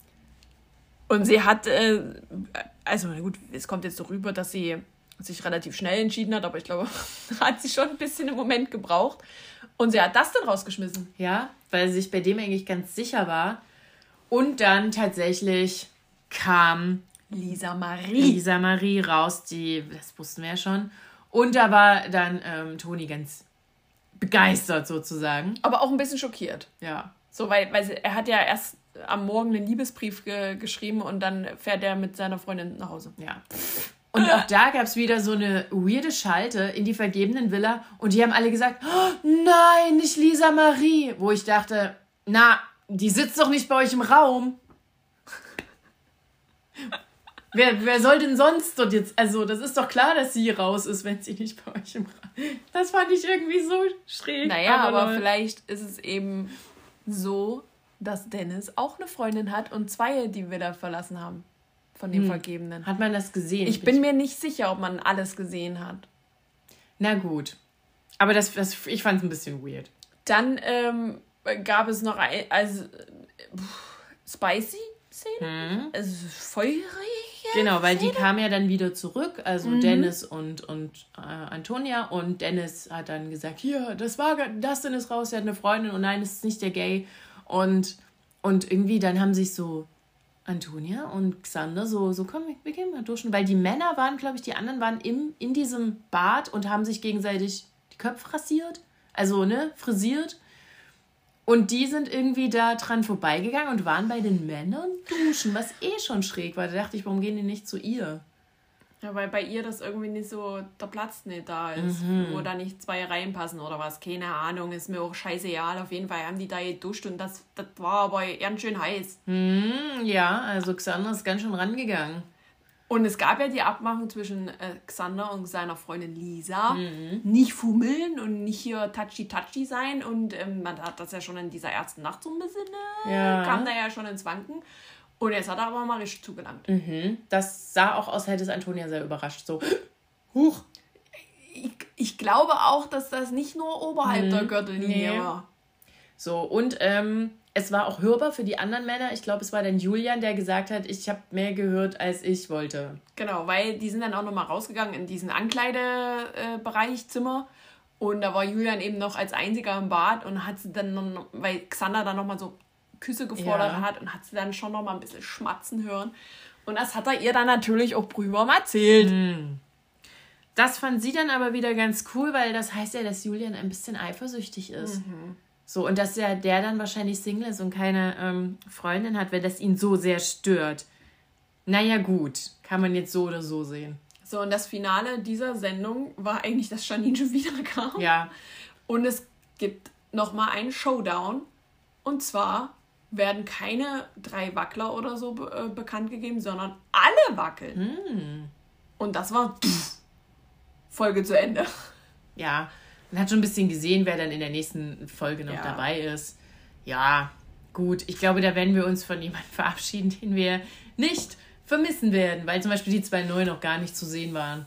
Und sie hat, äh, also gut, es kommt jetzt so rüber, dass sie sich relativ schnell entschieden hat, aber ich glaube, hat sie schon ein bisschen im Moment gebraucht. Und sie hat das dann rausgeschmissen. Ja, weil sie sich bei dem eigentlich ganz sicher war. Und dann tatsächlich kam Lisa Marie. Lisa Marie raus, die, das wussten wir ja schon. Und da war dann ähm, Toni ganz begeistert sozusagen. Aber auch ein bisschen schockiert. Ja. So, weil, weil sie, er hat ja erst am Morgen einen Liebesbrief ge- geschrieben und dann fährt er mit seiner Freundin nach Hause. Ja. Und auch da gab es wieder so eine weirde Schalte in die vergebenen Villa und die haben alle gesagt, oh, nein, nicht Lisa Marie. Wo ich dachte, na, die sitzt doch nicht bei euch im Raum. wer, wer soll denn sonst dort jetzt, also das ist doch klar, dass sie raus ist, wenn sie nicht bei euch im Raum. Das fand ich irgendwie so schräg. Naja, aber, aber vielleicht ist es eben so, dass Dennis auch eine Freundin hat und zwei die Villa verlassen haben. Von den hm. Vergebenen. Hat man das gesehen? Ich bin mir nicht sicher, ob man alles gesehen hat. Na gut. Aber das, das, ich fand es ein bisschen weird. Dann ähm, gab es noch ein, also, spicy Szenen. Hm. Also feurig. Genau, weil Szene? Die kamen ja dann wieder zurück. Also mhm. Dennis und, und äh, Antonia. Und Dennis hat dann gesagt, hier, das war, Dustin ist raus, er hat eine Freundin. Und nein, es ist nicht der Gay. Und, und irgendwie dann haben sich so Antonia und Xander so, so komm, wir gehen mal duschen. Weil die Männer waren, glaube ich, die anderen waren im, in diesem Bad und haben sich gegenseitig die Köpfe rasiert. Also, ne, frisiert. Und die sind irgendwie da dran vorbeigegangen und waren bei den Männern duschen, was eh schon schräg war. Da dachte ich, warum gehen die nicht zu ihr? Ja, weil bei ihr das irgendwie nicht so, der Platz nicht da ist, mhm. wo da nicht zwei reinpassen oder was. Keine Ahnung, ist mir auch scheißegal. Auf jeden Fall haben die da geduscht und das, das war aber ganz schön heiß. Mhm, ja, also Xander ist ganz schön rangegangen. Und es gab ja die Abmachung zwischen äh, Xander und seiner Freundin Lisa. Mhm. Nicht fummeln und nicht hier touchy-touchy sein. Und ähm, man hat das ja schon in dieser ersten Nacht so ein bisschen, äh, ja. kam da ja schon ins Wanken. Und jetzt hat er aber mal richtig zugelangt. Mhm. Das sah auch aus, hätte es Antonia sehr überrascht. So, huch. Ich, ich glaube auch, dass das nicht nur oberhalb mhm. der Gürtellinie nee. war. So, und ähm, es war auch hörbar für die anderen Männer. Ich glaube, es war dann Julian, der gesagt hat, ich habe mehr gehört, als ich wollte. Genau, weil die sind dann auch nochmal rausgegangen in diesen Ankleidebereich, Zimmer. Und da war Julian eben noch als einziger im Bad und hat sie dann, noch, weil Xander dann nochmal so Küsse gefordert ja. hat und hat sie dann schon noch mal ein bisschen schmatzen hören. Und das hat er ihr dann natürlich auch prüfbar erzählt. Mm. Das fand sie dann aber wieder ganz cool, weil das heißt ja, dass Julian ein bisschen eifersüchtig ist. Mhm. So, und dass ja der dann wahrscheinlich Single ist und keine ähm, Freundin hat, weil das ihn so sehr stört. Naja, gut. Kann man jetzt so oder so sehen. So, und das Finale dieser Sendung war eigentlich, dass Janine schon wieder kam. Ja. Und es gibt nochmal einen Showdown. Und zwar werden keine drei Wackler oder so be- äh, bekannt gegeben, sondern alle wackeln. Hm. Und das war pff, Folge zu Ende. Ja, man hat schon ein bisschen gesehen, wer dann in der nächsten Folge noch ja. dabei ist. Ja, gut. Ich glaube, da werden wir uns von jemandem verabschieden, den wir nicht vermissen werden, weil zum Beispiel die zwei Neuen noch gar nicht zu sehen waren.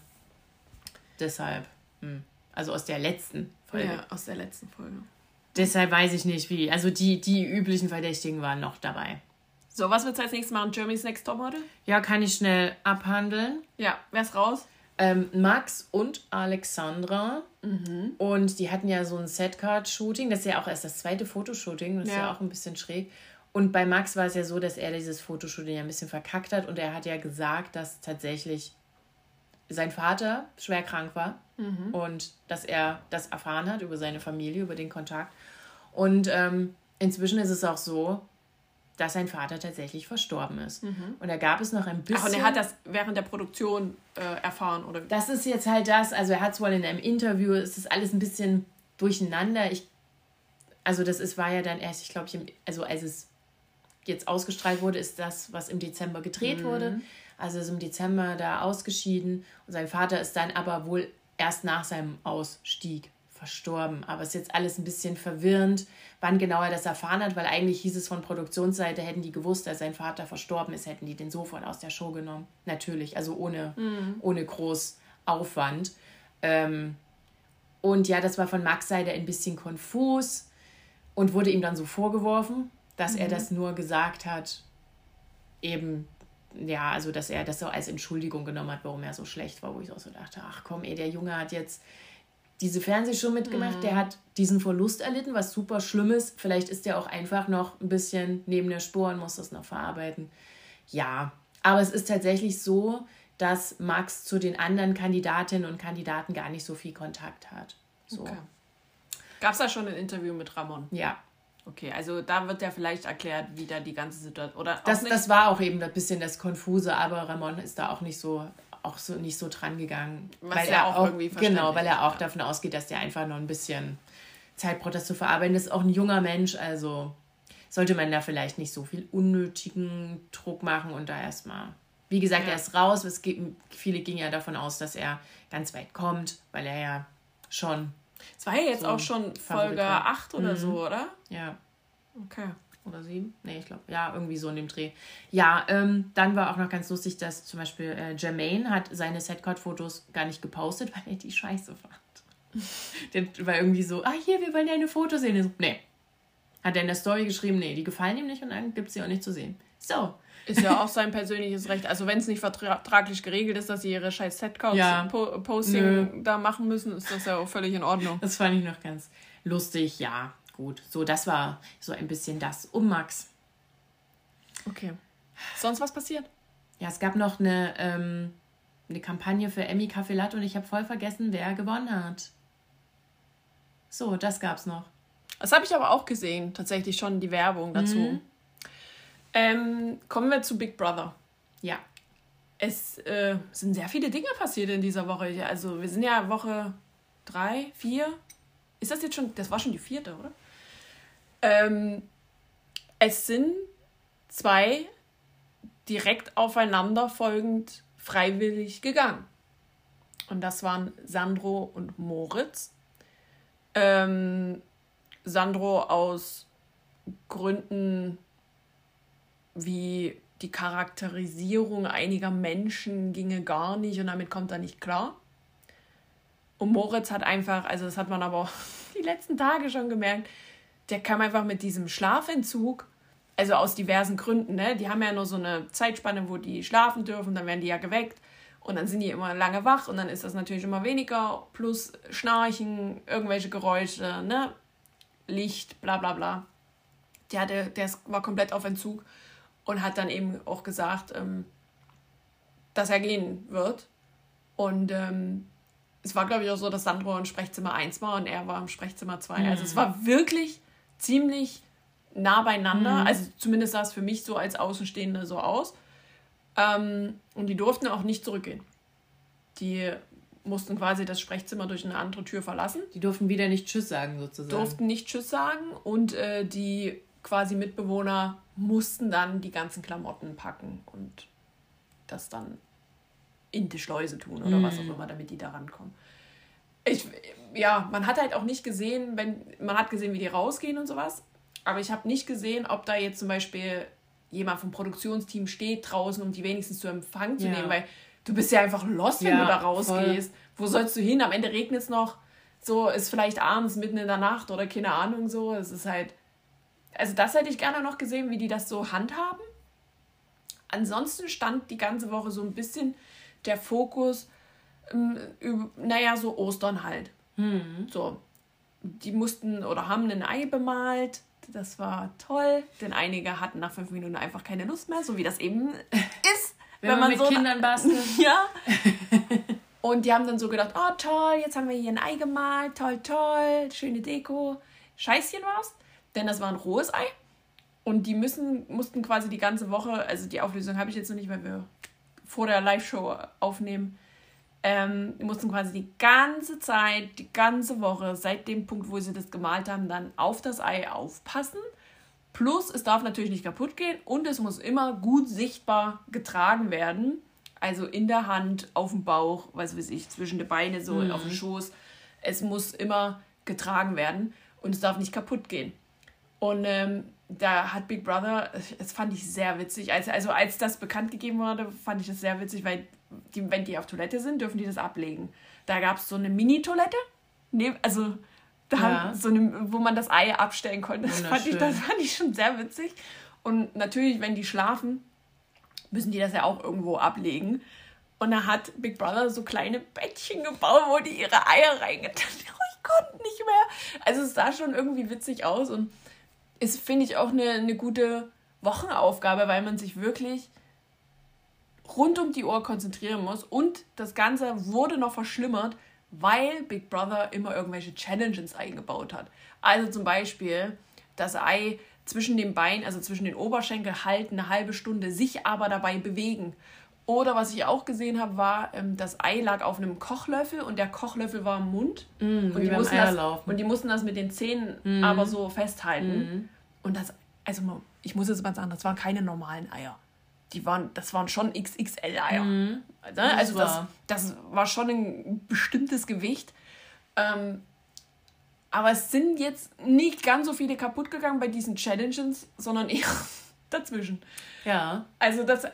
Deshalb, hm. also aus der letzten Folge. Ja, aus der letzten Folge. Deshalb weiß ich nicht, wie. Also die, die üblichen Verdächtigen waren noch dabei. So, was wird's als nächstes machen? Germany's Next Topmodel? Ja, kann ich schnell abhandeln. Ja, wer ist raus? Ähm, Max und Alexandra. Mhm. Und die hatten ja so ein Setcard-Shooting. Das ist ja auch erst das zweite Fotoshooting. Das ja. ist ja auch ein bisschen schräg. Und bei Max war es ja so, dass er dieses Fotoshooting ja ein bisschen verkackt hat. Und er hat ja gesagt, dass tatsächlich sein Vater schwer krank war. Mhm. Und dass er das erfahren hat über seine Familie, über den Kontakt. Und ähm, inzwischen ist es auch so, dass sein Vater tatsächlich verstorben ist. Mhm. Und da gab es noch ein bisschen... Ach, und er hat das während der Produktion äh, erfahren, oder? Das ist jetzt halt das, also er hat es wohl in einem Interview, es ist alles ein bisschen durcheinander. Ich, also das ist, war ja dann erst, ich glaube, also als es jetzt ausgestrahlt wurde, ist das, was im Dezember gedreht mhm. wurde. Also ist im Dezember da ausgeschieden. Und sein Vater ist dann aber wohl erst nach seinem Ausstieg verstorben. Aber es ist jetzt alles ein bisschen verwirrend, wann genau er das erfahren hat, weil eigentlich hieß es von Produktionsseite, hätten die gewusst, dass sein Vater verstorben ist, hätten die den sofort aus der Show genommen. Natürlich, also ohne, mhm. ohne groß Aufwand. Ähm, und ja, das war von Max' Seite ein bisschen konfus und wurde ihm dann so vorgeworfen, dass mhm. er das nur gesagt hat, eben, ja, also dass er das so als Entschuldigung genommen hat, warum er so schlecht war, wo ich auch so dachte, ach komm, ey, der Junge hat jetzt diese Fernsehshow mitgemacht, mhm. der hat diesen Verlust erlitten, was super schlimm ist. Vielleicht ist der auch einfach noch ein bisschen neben der Spur und muss das noch verarbeiten. Ja, aber es ist tatsächlich so, dass Max zu den anderen Kandidatinnen und Kandidaten gar nicht so viel Kontakt hat. So. Okay. Gab es da schon ein Interview mit Ramon? Ja. Okay, also da wird ja vielleicht erklärt, wie da die ganze Situation... Oder das, das war auch eben ein bisschen das Konfuse, aber Ramon ist da auch nicht so... auch so nicht so dran gegangen. Was weil ja er auch, auch irgendwie verständlich Genau, weil er auch ja. davon ausgeht, dass der einfach noch ein bisschen Zeit braucht, das zu verarbeiten. Das ist auch ein junger Mensch, also sollte man da vielleicht nicht so viel unnötigen Druck machen und da erstmal... Wie gesagt, ja. er ist raus. Es gibt, viele gingen ja davon aus, dass er ganz weit kommt, weil er ja schon... Es war ja jetzt so auch schon Folge acht oder mhm. so, oder? Ja. Okay. Oder sieben? Nee, ich glaube, ja, irgendwie so in dem Dreh. Ja, ähm, dann war auch noch ganz lustig, dass zum Beispiel äh, Jermaine hat seine Setcard-Fotos gar nicht gepostet, weil er die scheiße fand. Der war irgendwie so, ah, hier, wir wollen ja eine Foto sehen. So, nee. Hat er in der Story geschrieben, nee, die gefallen ihm nicht und dann gibt es sie auch nicht zu sehen. So. Ist ja auch sein persönliches Recht. Also wenn es nicht vertraglich geregelt ist, dass sie ihre scheiß Setcard-Posting ja. da machen müssen, ist das ja auch völlig in Ordnung. Das fand ich noch ganz lustig, ja. Gut, so das war so ein bisschen das um Max. Okay. Sonst was passiert? Ja, es gab noch eine, ähm, eine Kampagne für Emmy Kaffee Latte und ich habe voll vergessen, wer gewonnen hat. So, das gab's noch. Das habe ich aber auch gesehen, tatsächlich schon die Werbung dazu. Mhm. Ähm, kommen wir zu Big Brother. Ja. Es äh, sind sehr viele Dinge passiert in dieser Woche. Also wir sind ja Woche drei, vier. Ist das jetzt schon, das war schon die vierte, oder? Ähm, es sind zwei direkt aufeinander folgend freiwillig gegangen. Und das waren Sandro und Moritz. Ähm, Sandro aus Gründen wie die Charakterisierung einiger Menschen ginge gar nicht und damit kommt er nicht klar. Und Moritz hat einfach, also das hat man aber auch die letzten Tage schon gemerkt, der kam einfach mit diesem Schlafentzug, also aus diversen Gründen, ne? Die haben ja nur so eine Zeitspanne, wo die schlafen dürfen, dann werden die ja geweckt und dann sind die immer lange wach und dann ist das natürlich immer weniger, plus Schnarchen, irgendwelche Geräusche, ne? Licht, bla bla bla. Der, hatte, der war komplett auf Entzug und hat dann eben auch gesagt, ähm, dass er gehen wird. Und ähm, es war, glaube ich, auch so, dass Sandro im Sprechzimmer eins war und er war im Sprechzimmer zwei. Mhm. Also es war wirklich ziemlich nah beieinander. Mhm. Also zumindest sah es für mich so als Außenstehende so aus. Ähm, und die durften auch nicht zurückgehen. Die mussten quasi das Sprechzimmer durch eine andere Tür verlassen. Die durften wieder nicht Tschüss sagen, sozusagen. Durften nicht Tschüss sagen und äh, die quasi Mitbewohner mussten dann die ganzen Klamotten packen und das dann in die Schleuse tun oder mm. was auch immer, damit die da rankommen. Ich, ja, man hat halt auch nicht gesehen, wenn man hat gesehen, wie die rausgehen und sowas, aber ich habe nicht gesehen, ob da jetzt zum Beispiel jemand vom Produktionsteam steht draußen, um die wenigstens zu Empfang zu ja. nehmen, weil du bist ja einfach lost, wenn ja, du da rausgehst. Voll. Wo sollst du hin? Am Ende regnet es noch. So, ist vielleicht abends, mitten in der Nacht oder keine Ahnung so. Es ist halt... Also das hätte ich gerne noch gesehen, wie die das so handhaben. Ansonsten stand die ganze Woche so ein bisschen der Fokus, ähm, über, naja, so Ostern halt. Mhm. So, die mussten oder haben ein Ei bemalt. Das war toll. Denn einige hatten nach fünf Minuten einfach keine Lust mehr, so wie das eben ist. Wenn, wenn man, man mit so Kindern bastelt. Ja. Und die haben dann so gedacht, oh toll, jetzt haben wir hier ein Ei gemalt, toll, toll, schöne Deko. Scheißchen war's, denn das war ein rohes Ei. Und die müssen, mussten quasi die ganze Woche, also die Auflösung habe ich jetzt noch nicht, weil wir vor der Live-Show aufnehmen, ähm, die mussten quasi die ganze Zeit, die ganze Woche, seit dem Punkt, wo sie das gemalt haben, dann auf das Ei aufpassen. Plus, es darf natürlich nicht kaputt gehen und es muss immer gut sichtbar getragen werden. Also in der Hand, auf dem Bauch, was weiß ich, zwischen den Beinen, so mhm. auf dem Schoß. Es muss immer getragen werden und es darf nicht kaputt gehen. Und ähm, da hat Big Brother, das fand ich sehr witzig, also, also als das bekannt gegeben wurde, fand ich das sehr witzig, weil die, wenn die auf Toilette sind, dürfen die das ablegen. Da gab es so eine Mini-Toilette, also da ja. so eine, wo man das Ei abstellen konnte. Das fand, ich, das fand ich schon sehr witzig. Und natürlich, wenn die schlafen, müssen die das ja auch irgendwo ablegen. Und da hat Big Brother so kleine Bettchen gebaut, wo die ihre Eier reingetan haben. Ich konnte nicht mehr. Also es sah schon irgendwie witzig aus und ist, finde ich, auch eine, eine gute Wochenaufgabe, weil man sich wirklich rund um die Uhr konzentrieren muss. Und das Ganze wurde noch verschlimmert, weil Big Brother immer irgendwelche Challenges eingebaut hat. Also zum Beispiel das Ei zwischen den Beinen, also zwischen den Oberschenkel halten eine halbe Stunde, sich aber dabei bewegen. Oder was ich auch gesehen habe, war, ähm, das Ei lag auf einem Kochlöffel und der Kochlöffel war im Mund. Mm, und, die mussten das, und die mussten das mit den Zähnen mm. aber so festhalten. Mm. Und das, also ich muss jetzt mal sagen, das waren keine normalen Eier. Die waren, das waren schon X X L-Eier. Mm. Also das, das war schon ein bestimmtes Gewicht. Ähm, aber es sind jetzt nicht ganz so viele kaputt gegangen bei diesen Challenges, sondern eher dazwischen. Ja. Also das... Äh,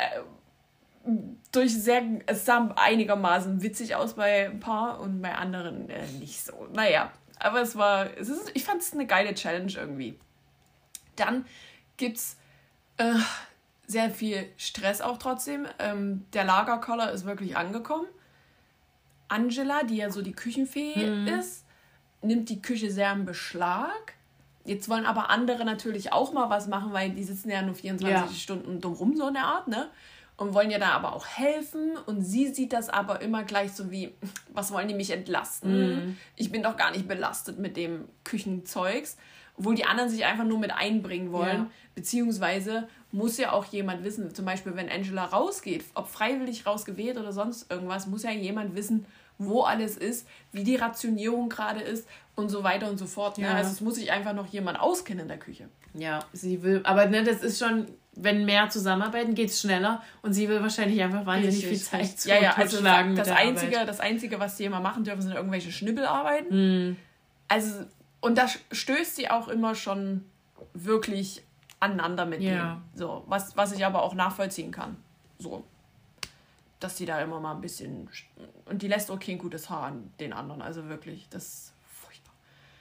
durch sehr, es sah einigermaßen witzig aus bei ein paar und bei anderen äh, nicht so. Naja, aber es war, es ist, ich fand es eine geile Challenge irgendwie. Dann gibt's äh, sehr viel Stress auch trotzdem. Ähm, der Lagerkoller ist wirklich angekommen. Angela, die ja so die Küchenfee mhm. ist, nimmt die Küche sehr im Beschlag. Jetzt wollen aber andere natürlich auch mal was machen, weil die sitzen ja nur vierundzwanzig ja. Stunden dumm rum, so in der Art, ne? Und wollen ja da aber auch helfen. Und sie sieht das aber immer gleich so wie, was wollen die mich entlasten? Mm. Ich bin doch gar nicht belastet mit dem Küchenzeugs. Obwohl die anderen sich einfach nur mit einbringen wollen. Ja. Beziehungsweise muss ja auch jemand wissen, zum Beispiel wenn Angela rausgeht, ob freiwillig rausgewählt oder sonst irgendwas, muss ja jemand wissen, wo alles ist, wie die Rationierung gerade ist und so weiter und so fort. Ja. Ne? Also es muss sich einfach noch jemand auskennen in der Küche. Ja, sie will, aber ne, das ist schon... Wenn mehr zusammenarbeiten, geht es schneller und sie will wahrscheinlich einfach wahnsinnig viel Zeit zu ja, ja, also das, das Einzige, das Einzige, was sie immer machen dürfen, sind irgendwelche Schnibbelarbeiten. Mm. Also, und da stößt sie auch immer schon wirklich aneinander mit ja. denen. So, was, was ich aber auch nachvollziehen kann. So. Dass sie da immer mal ein bisschen... Und die lässt auch kein gutes Haar an den anderen. Also wirklich, das ist furchtbar.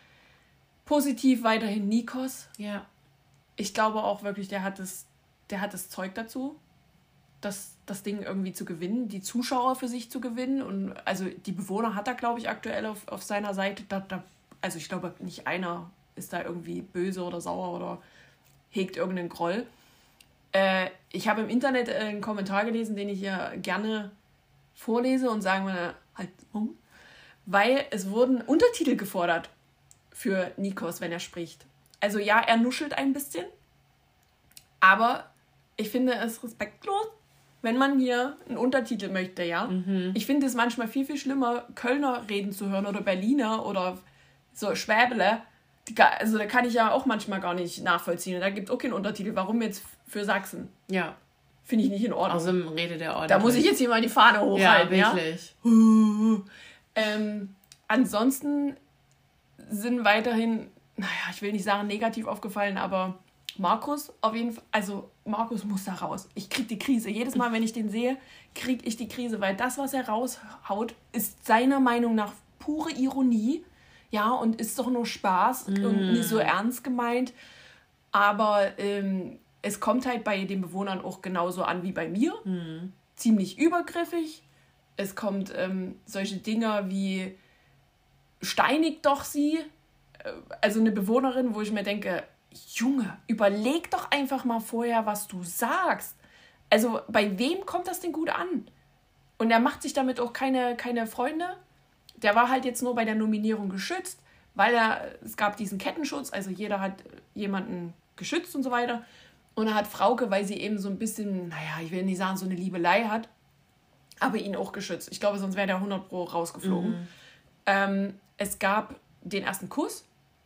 Positiv weiterhin Nikos. Ja. Ich glaube auch wirklich, der hat das... Der hat das Zeug dazu, das, das Ding irgendwie zu gewinnen, die Zuschauer für sich zu gewinnen. Und also die Bewohner hat er, glaube ich, aktuell auf, auf seiner Seite. Da, da, also ich glaube, nicht einer ist da irgendwie böse oder sauer oder hegt irgendeinen Groll. Äh, ich habe im Internet einen Kommentar gelesen, den ich ja gerne vorlese und sagen wir halt um, weil es wurden Untertitel gefordert für Nikos, wenn er spricht. Also ja, er nuschelt ein bisschen, aber ich finde es respektlos, wenn man hier einen Untertitel möchte, ja. Mhm. Ich finde es manchmal viel, viel schlimmer, Kölner reden zu hören oder Berliner oder so Schwäbele. Die, also da kann ich ja auch manchmal gar nicht nachvollziehen. Und da gibt es auch keinen Untertitel. Warum jetzt für Sachsen? Ja. Finde ich nicht in Ordnung. Außerdem redet der ordentlich. Da muss ich jetzt hier mal die Fahne hochhalten, ja. Wirklich. Ja? ähm, ansonsten sind weiterhin, naja, ich will nicht sagen negativ aufgefallen, aber Markus auf jeden Fall, also Markus muss da raus. Ich krieg die Krise. Jedes Mal, wenn ich den sehe, krieg ich die Krise, weil das, was er raushaut, ist seiner Meinung nach pure Ironie. Ja, und ist doch nur Spaß mm. und nicht so ernst gemeint. Aber ähm, es kommt halt bei den Bewohnern auch genauso an wie bei mir. Mm. Ziemlich übergriffig. Es kommt ähm, solche Dinge wie steinigt doch sie. Also eine Bewohnerin, wo ich mir denke, Junge, überleg doch einfach mal vorher, was du sagst. Also bei wem kommt das denn gut an? Und er macht sich damit auch keine, keine Freunde. Der war halt jetzt nur bei der Nominierung geschützt, weil er, es gab diesen Kettenschutz, also jeder hat jemanden geschützt und so weiter. Und er hat Frauke, weil sie eben so ein bisschen, naja, ich will nicht sagen, so eine Liebelei hat, aber ihn auch geschützt. Ich glaube, sonst wäre der hundert Pro rausgeflogen. Mhm. Ähm, es gab den ersten Kuss.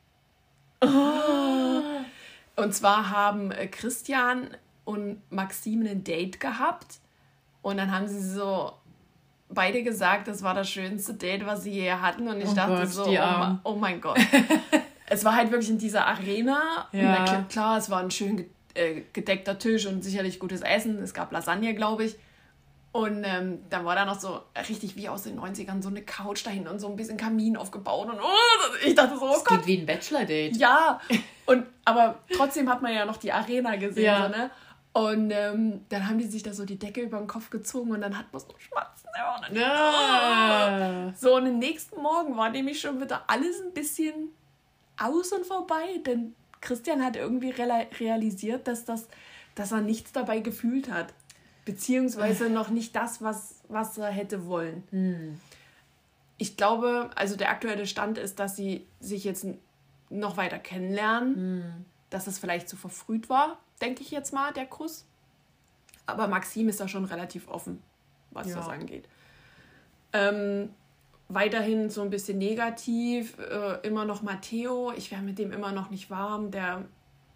Oh. Und zwar haben Christian und Maxim ein Date gehabt. Und dann haben sie so beide gesagt, das war das schönste Date, was sie je hatten. Und ich oh dachte Gott, so, oh, oh mein Gott. Es war halt wirklich in dieser Arena. Ja. Und klar, klar, es war ein schön gedeckter Tisch und sicherlich gutes Essen. Es gab Lasagne, glaube ich. Und ähm, dann war da noch so richtig wie aus den neunzigern so eine Couch dahin und so ein bisschen Kamin aufgebaut. Und oh, ich dachte so, oh das Gott. Geht wie ein Bachelor-Date. Ja, und, aber trotzdem hat man ja noch die Arena gesehen. Ja. So, ne? Und ähm, dann haben die sich da so die Decke über den Kopf gezogen und dann hat man so Schmatzen. Und ja. oh. So, und am nächsten Morgen war nämlich schon wieder alles ein bisschen aus und vorbei. Denn Christian hat irgendwie realisiert, dass, das, dass er nichts dabei gefühlt hat. Beziehungsweise noch nicht das, was, was er hätte wollen. Hm. Ich glaube, also der aktuelle Stand ist, dass sie sich jetzt noch weiter kennenlernen. Hm. Dass es vielleicht zu verfrüht war, denke ich jetzt mal, der Kuss. Aber Maxim ist da schon relativ offen, was ja. das angeht. Ähm, weiterhin so ein bisschen negativ. Äh, immer noch Matteo. Ich wäre mit dem immer noch nicht warm. Der...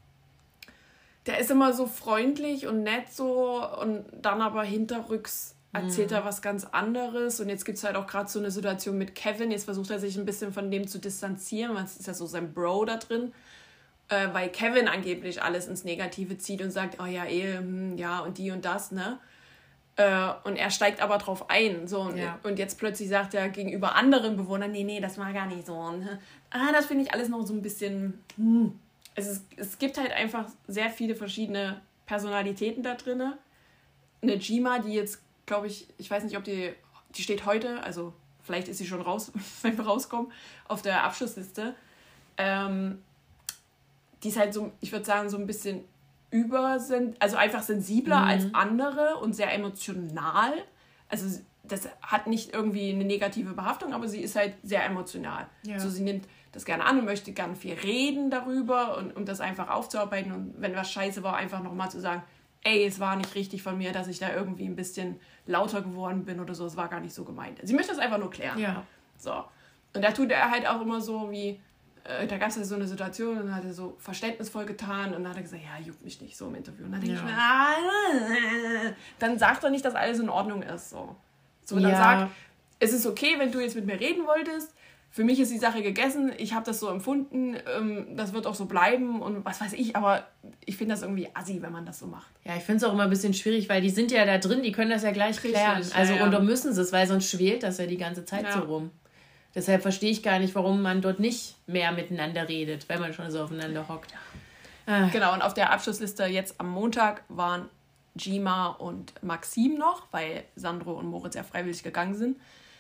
Der ist immer so freundlich und nett so und dann aber hinterrücks erzählt mm. er was ganz anderes. Und jetzt gibt es halt auch gerade so eine Situation mit Kevin. Jetzt versucht er sich ein bisschen von dem zu distanzieren, weil es ist ja so sein Bro da drin. Äh, weil Kevin angeblich alles ins Negative zieht und sagt, oh ja, Ehe, hm, ja und die und das, ne? Äh, und er steigt aber drauf ein. So, und, ja. und jetzt plötzlich sagt er gegenüber anderen Bewohnern, nee, nee, das war gar nicht so. Ne? Ah, das finde ich alles noch so ein bisschen... Hm. Es, ist, es gibt halt einfach sehr viele verschiedene Personalitäten da drin. Eine Jima, die jetzt, glaube ich, ich weiß nicht, ob die, die steht heute, also vielleicht ist sie schon raus, wenn wir rauskommen, auf der Abschlussliste. Ähm, die ist halt so, ich würde sagen, so ein bisschen über, also einfach sensibler mhm. als andere und sehr emotional. Also das hat nicht irgendwie eine negative Behaftung, aber sie ist halt sehr emotional. Ja. So, sie nimmt das gerne an und möchte gerne viel reden darüber und um das einfach aufzuarbeiten und wenn was scheiße war, einfach nochmal zu sagen, ey, es war nicht richtig von mir, dass ich da irgendwie ein bisschen lauter geworden bin oder so, es war gar nicht so gemeint. Sie möchte das einfach nur klären. Ja. So. Und da tut er halt auch immer so wie, äh, da gab es ja so eine Situation und dann hat er so verständnisvoll getan und dann hat er gesagt, ja, juckt mich nicht so im Interview. Und dann denke ja. ich mir, ah, dann sagt er nicht, dass alles in Ordnung ist. So, so dann ja. sagt, es ist okay, wenn du jetzt mit mir reden wolltest, für mich ist die Sache gegessen, ich habe das so empfunden, ähm, das wird auch so bleiben und was weiß ich, aber ich finde das irgendwie assi, wenn man das so macht. Ja, ich finde es auch immer ein bisschen schwierig, weil die sind ja da drin, die können das ja gleich Richtig, klären. Also ja, ja. Und da müssen sie es, weil sonst schwelt das ja die ganze Zeit ja. so rum. Deshalb verstehe ich gar nicht, warum man dort nicht mehr miteinander redet, wenn man schon so aufeinander hockt. Ah. Genau, und auf der Abschlussliste jetzt am Montag waren Jima und Maxim noch, weil Sandro und Moritz ja freiwillig gegangen sind.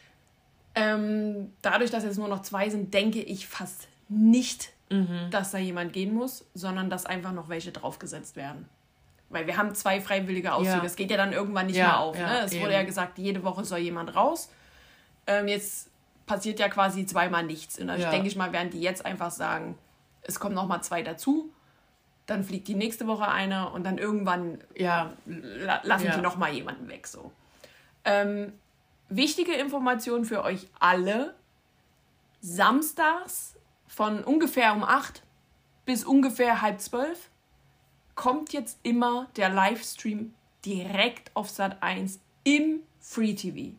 Ähm, dadurch, dass jetzt nur noch zwei sind, denke ich fast nicht, mhm. dass da jemand gehen muss, sondern dass einfach noch welche draufgesetzt werden. weil wir haben zwei freiwillige Auszüge. Es ja. geht ja dann irgendwann nicht ja, mehr auf. Ja, ne? Es eben. wurde ja gesagt, jede Woche soll jemand raus. Ähm, jetzt passiert ja quasi zweimal nichts. Und dann ja. denke ich mal, werden die jetzt einfach sagen, es kommen nochmal zwei dazu. Dann fliegt die nächste Woche einer und dann irgendwann ja, la- lassen ja. die nochmal jemanden weg. So. Ähm, wichtige Information für euch alle. Samstags von ungefähr um acht bis ungefähr halb zwölf kommt jetzt immer der Livestream direkt auf Sat eins im Free T V.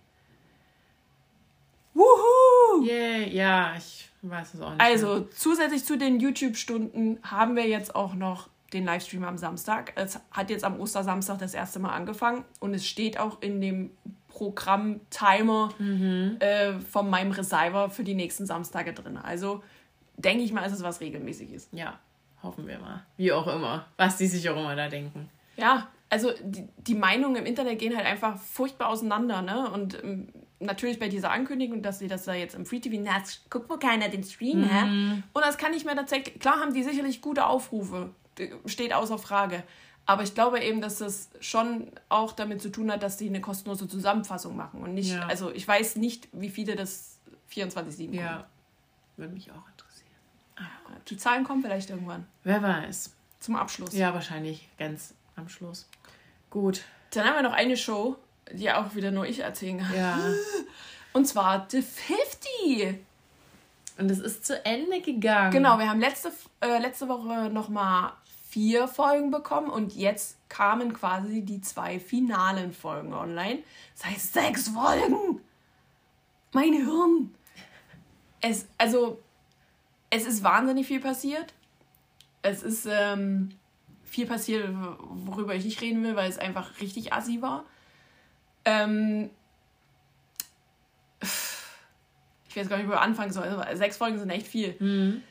Wuhu! Yeah, ja, ich weiß es auch nicht. Also, mehr. Zusätzlich zu den YouTube-Stunden haben wir jetzt auch noch den Livestream am Samstag. Es hat jetzt am Ostersamstag das erste Mal angefangen und es steht auch in dem Programm-Timer mhm. äh, von meinem Receiver für die nächsten Samstage drin. Also, denke ich mal, ist es was Regelmäßiges. Ja, hoffen wir mal. Wie auch immer. Was die sich auch immer da denken. Ja, also die, die Meinungen im Internet gehen halt einfach furchtbar auseinander, ne? Und ähm, natürlich bei dieser Ankündigung, dass sie das da jetzt im Free T V, na, guckt wohl keiner den Stream, mhm. hä? Und das kann ich mir tatsächlich, klar haben die sicherlich gute Aufrufe, steht außer Frage. Aber ich glaube eben, dass das schon auch damit zu tun hat, dass die eine kostenlose Zusammenfassung machen. Und nicht, ja. also ich weiß nicht, wie viele das vierundzwanzig sieben ja. gucken. Würde mich auch interessieren. Die Zahlen kommen vielleicht irgendwann. Wer weiß. Zum Abschluss. Ja, wahrscheinlich ganz am Schluss. Gut. Dann haben wir noch eine Show, die auch wieder nur ich erzählen kann. Ja. Und zwar The fifty. Und es ist zu Ende gegangen. Genau, wir haben letzte, äh, letzte Woche nochmal vier Folgen bekommen und jetzt kamen quasi die zwei finalen Folgen online. Das heißt sechs Folgen. Mein Hirn. Es, also... Es ist wahnsinnig viel passiert. Es ist ähm, viel passiert, worüber ich nicht reden will, weil es einfach richtig assi war. Ähm, ich weiß gar nicht, wo ich anfangen soll. Also, sechs Folgen sind echt viel. Mhm.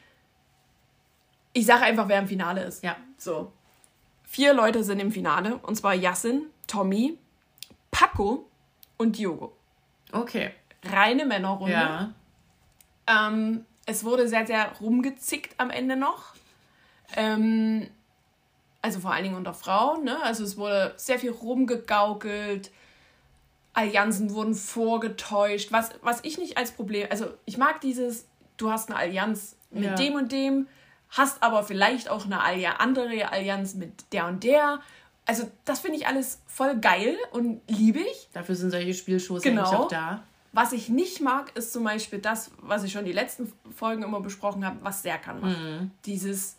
Ich sage einfach, wer im Finale ist. Ja. So. Vier Leute sind im Finale. Und zwar Yassin, Tommy, Paco und Diogo. Okay. Reine Männerrunde. Ja. Ähm... Es wurde sehr, sehr rumgezickt am Ende noch. Ähm, also vor allen Dingen unter Frauen. Ne? Also es wurde sehr viel rumgegaukelt. Allianzen wurden vorgetäuscht. Was, was ich nicht als Problem... Also ich mag dieses, du hast eine Allianz mit ja. dem und dem, hast aber vielleicht auch eine Alli- andere Allianz mit der und der. Also das finde ich alles voll geil und liebe ich. Dafür sind solche Spielshows genau. eigentlich auch da. Was ich nicht mag, ist zum Beispiel das, was ich schon die letzten Folgen immer besprochen habe, was Serkan macht. Mhm. Dieses,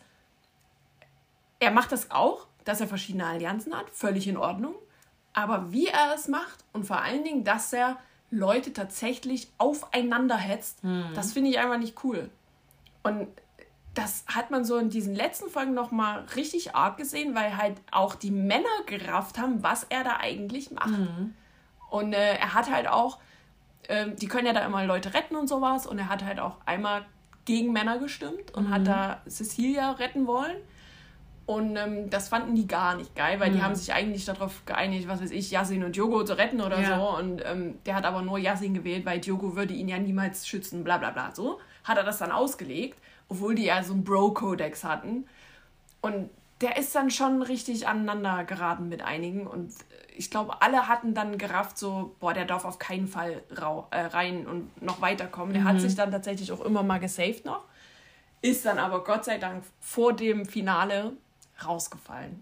er macht das auch, dass er verschiedene Allianzen hat, völlig in Ordnung. Aber wie er es macht und vor allen Dingen, dass er Leute tatsächlich aufeinander hetzt, mhm. das finde ich einfach nicht cool. Und das hat man so in diesen letzten Folgen nochmal richtig arg gesehen, weil halt auch die Männer gerafft haben, was er da eigentlich macht. Mhm. Und äh, er hat halt auch die können ja da immer Leute retten und sowas. Und er hat halt auch einmal gegen Männer gestimmt und mhm. hat da Cecilia retten wollen. Und ähm, das fanden die gar nicht geil, weil mhm. die haben sich eigentlich darauf geeinigt, was weiß ich, Yassin und Diogo zu retten oder ja. so. Und ähm, der hat aber nur Yassin gewählt, weil Diogo würde ihn ja niemals schützen, bla bla bla. So hat er das dann ausgelegt, obwohl die ja so einen Bro-Kodex hatten. Und der ist dann schon richtig aneinander geraten mit einigen. Und ich glaube, alle hatten dann gerafft, so, boah, der darf auf keinen Fall rau- äh, rein und noch weiterkommen. Der mhm. hat sich dann tatsächlich auch immer mal gesaved noch. Ist dann aber Gott sei Dank vor dem Finale rausgefallen.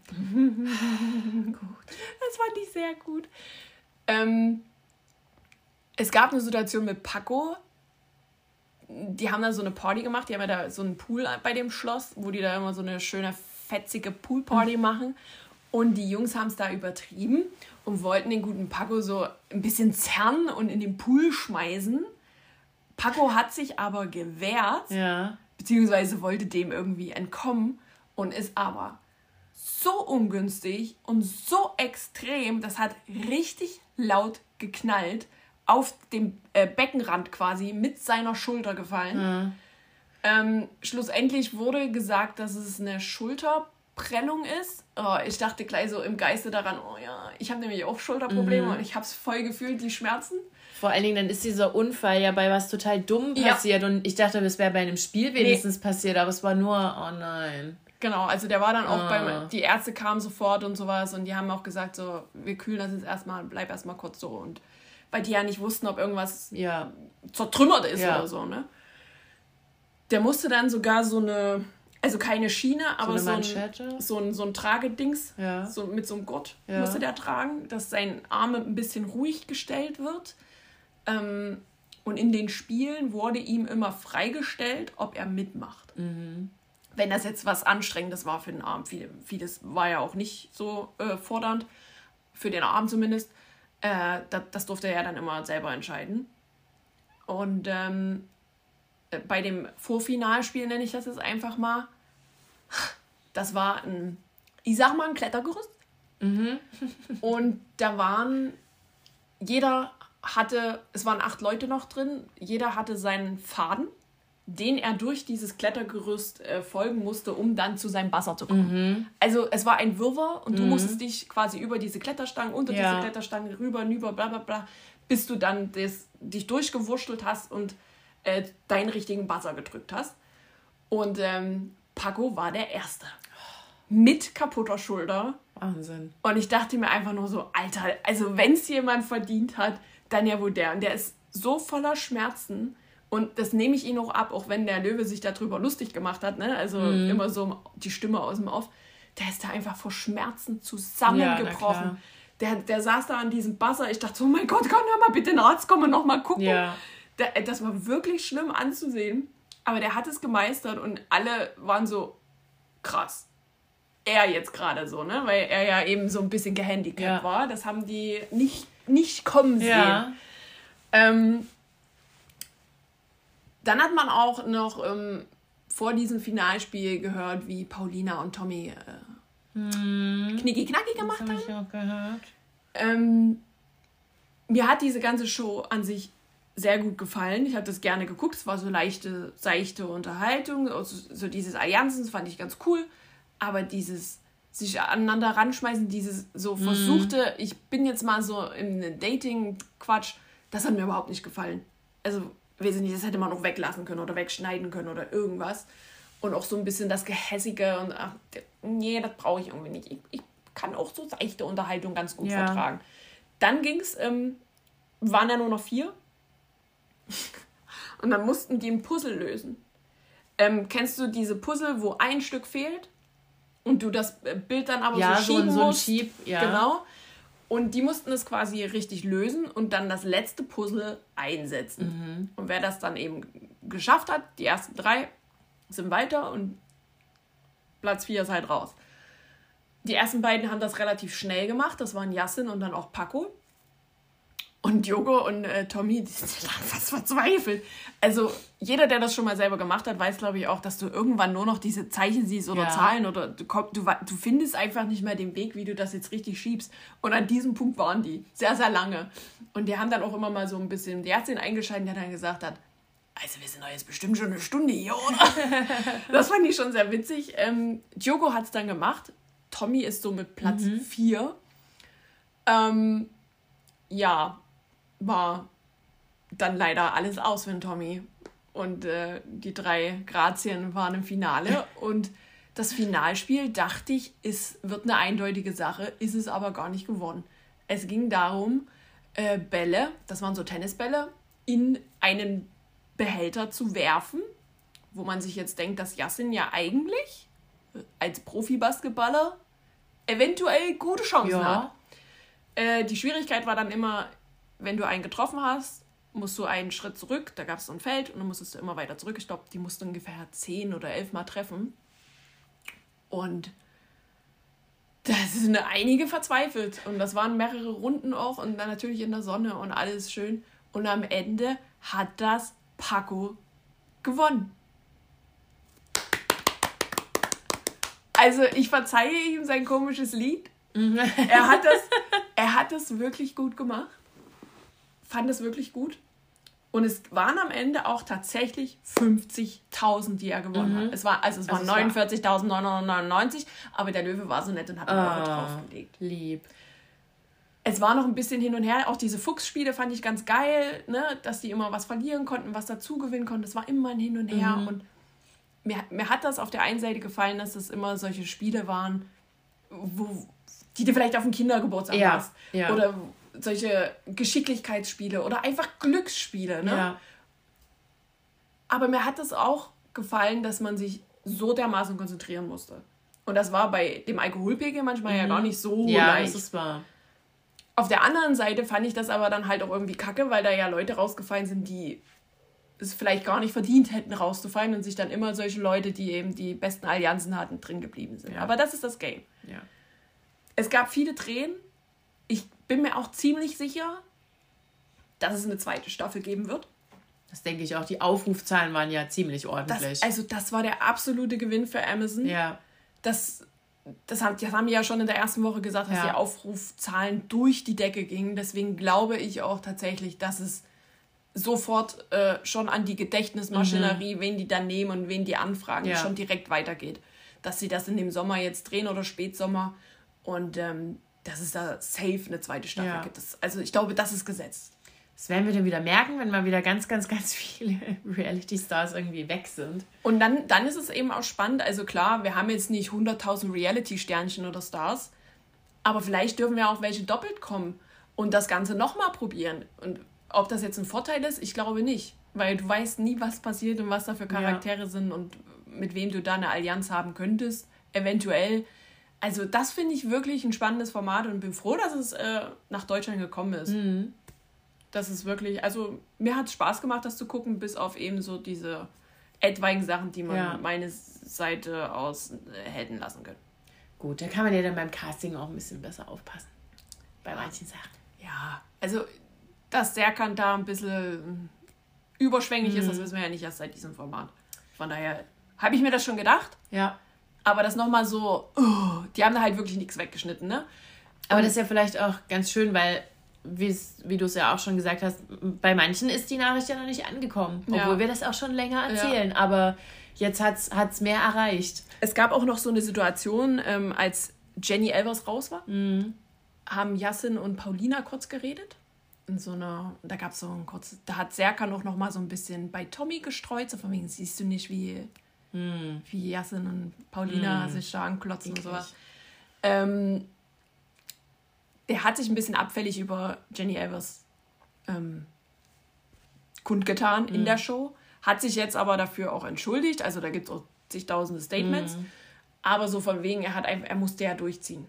Gut. Das fand ich sehr gut. Ähm, es gab eine Situation mit Paco. Die haben da so eine Party gemacht. Die haben ja da so einen Pool bei dem Schloss, wo die da immer so eine schöne, fetzige Poolparty mhm. machen. Und die Jungs haben es da übertrieben und wollten den guten Paco so ein bisschen zerren und in den Pool schmeißen. Paco hat sich aber gewehrt, ja. beziehungsweise wollte dem irgendwie entkommen und ist aber so ungünstig und so extrem, das hat richtig laut geknallt, auf dem äh, Beckenrand quasi mit seiner Schulter gefallen. Mhm. Ähm, schlussendlich wurde gesagt, dass es eine Schulterprellung ist. Oh, ich dachte gleich so im Geiste daran, oh ja, ich habe nämlich auch Schulterprobleme mhm. und ich habe es voll gefühlt, die Schmerzen. Vor allen Dingen, dann ist dieser Unfall ja bei was total dumm passiert ja. und ich dachte, das wäre bei einem Spiel wenigstens nee. passiert, aber es war nur, oh nein. Genau, also der war dann auch ah. beim, die Ärzte kamen sofort und sowas und die haben auch gesagt, so, wir kühlen das jetzt erstmal, bleib erstmal kurz so. Und weil die ja nicht wussten, ob irgendwas ja. zertrümmert ist ja. oder so, ne? Der musste dann sogar so eine, also keine Schiene, aber so, so, ein, so, ein, so ein Tragedings, ja. so, mit so einem Gurt ja. musste der tragen, dass sein Arm ein bisschen ruhig gestellt wird. Ähm, und in den Spielen wurde ihm immer freigestellt, ob er mitmacht. Mhm. Wenn das jetzt was Anstrengendes war für den Arm. Viel, vieles war ja auch nicht so äh, fordernd, für den Arm zumindest. Äh, das, das durfte er ja dann immer selber entscheiden. Und ähm, bei dem Vorfinalspiel, nenne ich das jetzt einfach mal, das war ein, ich sag mal, ein Klettergerüst. Mhm. Und da waren, jeder hatte, es waren acht Leute noch drin, jeder hatte seinen Faden, den er durch dieses Klettergerüst äh, folgen musste, um dann zu seinem Buzzer zu kommen. Mhm. Also es war ein Wirrwarr und du mhm. musstest dich quasi über diese Kletterstangen, unter ja. diese Kletterstangen, rüber, rüber, bla bla bla, bis du dann das, dich durchgewurschtelt hast und äh, deinen richtigen Buzzer gedrückt hast. Und ähm, Paco war der Erste. Mit kaputter Schulter. Wahnsinn. Und ich dachte mir einfach nur so, Alter, also wenn es jemand verdient hat, dann ja wohl der. Und der ist so voller Schmerzen. Und das nehme ich ihm auch ab, auch wenn der Löwe sich darüber lustig gemacht hat, ne? Also mhm. immer so die Stimme aus dem Off. Der ist da einfach vor Schmerzen zusammengebrochen. Ja, der, der saß da an diesem Buzzer. Ich dachte so, oh mein Gott, kann da mal bitte ein Arzt kommen und noch mal gucken. Ja. Der, das war wirklich schlimm anzusehen. Aber der hat es gemeistert und alle waren so, krass. Er jetzt gerade so, ne? Weil er ja eben so ein bisschen gehandicapt ja. war. Das haben die nicht, nicht kommen sehen. Ja. Ähm, dann hat man auch noch ähm, vor diesem Finalspiel gehört, wie Paulina und Tommy äh, hm. knicki-knacki gemacht haben. Das habe ich auch gehört. Ähm, mir hat diese ganze Show an sich sehr gut gefallen. Ich habe das gerne geguckt. Es war so leichte, seichte Unterhaltung. Also, so dieses Allianzen, das fand ich ganz cool. Aber dieses sich aneinander ranschmeißen, dieses so mhm. versuchte, ich bin jetzt mal so im Dating-Quatsch, das hat mir überhaupt nicht gefallen. Also, weiß ich nicht, das hätte man auch weglassen können oder wegschneiden können oder irgendwas. Und auch so ein bisschen das Gehässige und ach, nee, das brauche ich irgendwie nicht. Ich, ich kann auch so seichte Unterhaltung ganz gut ja. vertragen. Dann ging's, ähm, waren ja nur noch vier. Und dann mussten die ein Puzzle lösen. Ähm, kennst du diese Puzzle, wo ein Stück fehlt? Und du das Bild dann aber ja, so schieben so ein, musst. So ein Schieb, ja. Genau. Und die mussten es quasi richtig lösen und dann das letzte Puzzle einsetzen. Mhm. Und wer das dann eben geschafft hat, die ersten drei sind weiter und Platz vier ist halt raus. Die ersten beiden haben das relativ schnell gemacht. Das waren Yassin und dann auch Paco. Und Diogo und äh, Tommy, die sind dann fast verzweifelt. Also jeder, der das schon mal selber gemacht hat, weiß, glaube ich, auch, dass du irgendwann nur noch diese Zeichen siehst oder ja. Zahlen oder du, du, du findest einfach nicht mehr den Weg, wie du das jetzt richtig schiebst. Und an diesem Punkt waren die sehr, sehr lange. Und die haben dann auch immer mal so ein bisschen die Ärztin eingeschaltet, der dann gesagt hat, also wir sind doch jetzt bestimmt schon eine Stunde hier, oder? Das fand ich schon sehr witzig. Ähm, Diogo hat es dann gemacht. Tommy ist so mit Platz vier. Mhm. Ähm, ja, war dann leider alles aus für den Tommy. Und äh, die drei Grazien waren im Finale. Und das Finalspiel, dachte ich, ist, wird eine eindeutige Sache, ist es aber gar nicht geworden. Es ging darum, äh, Bälle, das waren so Tennisbälle, in einen Behälter zu werfen, wo man sich jetzt denkt, dass Yassin ja eigentlich als Profi-Basketballer eventuell gute Chancen ja. hat. Äh, die Schwierigkeit war dann immer, wenn du einen getroffen hast, musst du einen Schritt zurück, da gab es so ein Feld und dann musstest du immer weiter zurück. Ich glaube, die mussten ungefähr zehn oder elf Mal treffen. Und da sind einige verzweifelt. Und das waren mehrere Runden auch und dann natürlich in der Sonne und alles schön. Und am Ende hat das Paco gewonnen. Also ich verzeihe ihm sein komisches Lied. er, hat das, er hat das wirklich gut gemacht. Fand es wirklich gut. Und es waren am Ende auch tatsächlich fünfzigtausend, die er gewonnen mhm. hat. Es war, also es waren also neunundvierzigtausendneunhundertneunundneunzig, aber der Löwe war so nett und hat einen Euro draufgelegt. Lieb. Es war noch ein bisschen hin und her. Auch diese Fuchsspiele fand ich ganz geil, ne? Dass die immer was verlieren konnten, was dazu gewinnen konnten. Es war immer ein Hin und Her. Mhm. Und mir, mir hat das auf der einen Seite gefallen, dass das immer solche Spiele waren, wo, die du vielleicht auf dem Kindergeburtstag ja, hast. Ja. Oder solche Geschicklichkeitsspiele oder einfach Glücksspiele. Ne? Ja. Aber mir hat es auch gefallen, dass man sich so dermaßen konzentrieren musste. Und das war bei dem Alkoholpegel manchmal mhm. ja gar nicht so ja, leicht. Ja, das ist wahr. Auf der anderen Seite fand ich das aber dann halt auch irgendwie kacke, weil da ja Leute rausgefallen sind, die es vielleicht gar nicht verdient hätten, rauszufallen und sich dann immer solche Leute, die eben die besten Allianzen hatten, drin geblieben sind. Ja. Aber das ist das Game. Ja. Es gab viele Tränen. Ich bin mir auch ziemlich sicher, dass es eine zweite Staffel geben wird. Das denke ich auch. Die Aufrufzahlen waren ja ziemlich ordentlich. Das, also das war der absolute Gewinn für Amazon. Ja. Das, das, haben, das haben die ja schon in der ersten Woche gesagt, dass ja. die Aufrufzahlen durch die Decke gingen. Deswegen glaube ich auch tatsächlich, dass es sofort äh, schon an die Gedächtnismaschinerie, mhm. wen die dann nehmen und wen die anfragen, ja. schon direkt weitergeht. Dass sie das in dem Sommer jetzt drehen oder Spätsommer und ähm, dass es da safe eine zweite Staffel ja. gibt. Das, also ich glaube, das ist gesetzt. Das werden wir dann wieder merken, wenn mal wieder ganz, ganz, ganz viele Reality-Stars irgendwie weg sind. Und dann, dann ist es eben auch spannend, also klar, wir haben jetzt nicht hunderttausend Reality-Sternchen oder Stars, aber vielleicht dürfen wir auch welche doppelt kommen und das Ganze nochmal probieren. Und ob das jetzt ein Vorteil ist, ich glaube nicht, weil du weißt nie, was passiert und was da für Charaktere ja. sind und mit wem du da eine Allianz haben könntest, eventuell. Also das finde ich wirklich ein spannendes Format und bin froh, dass es äh, nach Deutschland gekommen ist. Mhm. Das ist wirklich, also mir hat es Spaß gemacht, das zu gucken, bis auf eben so diese etwaigen Sachen, die man ja. meine Seite aus äh, hätten lassen können. Gut, da kann man ja dann beim Casting auch ein bisschen besser aufpassen. Bei manchen Sachen. Ja, also dass Serkan da ein bisschen überschwänglich mhm. ist, das wissen wir ja nicht erst seit diesem Format. Von daher habe ich mir das schon gedacht. Ja. Aber das nochmal so, oh, die haben da halt wirklich nichts weggeschnitten, ne? Aber das ist ja vielleicht auch ganz schön, weil wie du es ja auch schon gesagt hast, bei manchen ist die Nachricht ja noch nicht angekommen, obwohl ja. wir das auch schon länger erzählen, ja. aber jetzt hat es mehr erreicht. Es gab auch noch so eine Situation, ähm, als Jenny Elvers raus war, mhm. haben Yassin und Paulina kurz geredet. In so einer, da gab es so ein kurzes, da hat Serkan auch noch mal so ein bisschen bei Tommy gestreut, so von wegen, siehst du nicht, wie, mhm. wie Yassin und Paulina mhm. sich da anklotzen und sowas. Ähm, Der hat sich ein bisschen abfällig über Jenny Elvers ähm, kundgetan mhm. in der Show. Hat sich jetzt aber dafür auch entschuldigt. Also da gibt es auch zigtausende Statements. Mhm. Aber so von wegen, er, hat einfach, er musste ja durchziehen.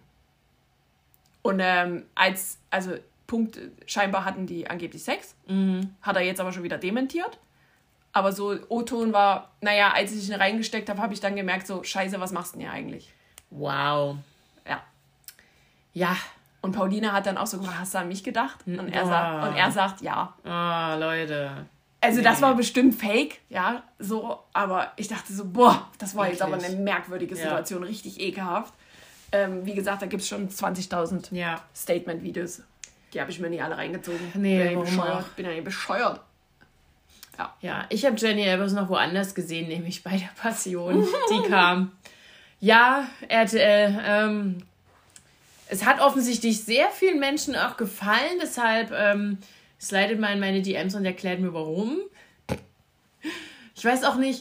Und ähm, als, also Punkt, scheinbar hatten die angeblich Sex. Mhm. Hat er jetzt aber schon wieder dementiert. Aber so O-Ton war, naja, als ich ihn reingesteckt habe, habe ich dann gemerkt, so, scheiße, was machst du denn hier eigentlich? Wow. Ja. Ja. Und Paulina hat dann auch so gesagt, hast du an mich gedacht? Und er, oh. sagt, und er sagt, ja. Ah, oh, Leute. Also nee. Das war bestimmt fake, ja, so. Aber ich dachte so, boah, das war Wirklich? Jetzt aber eine merkwürdige Situation, ja. richtig ekelhaft. Ähm, wie gesagt, da gibt es schon zwanzigtausend ja. Statement-Videos. Die habe ich mir nicht alle reingezogen. Nee, bin bescheuert. Ich bin ja nicht bescheuert. Ja, ja ich habe Jenny Elvers noch woanders gesehen, nämlich bei der Passion, die kam. Ja, R T L, ähm... Es hat offensichtlich sehr vielen Menschen auch gefallen, deshalb ähm, slidet mal in meine D Ms und erklärt mir, warum. Ich weiß auch nicht,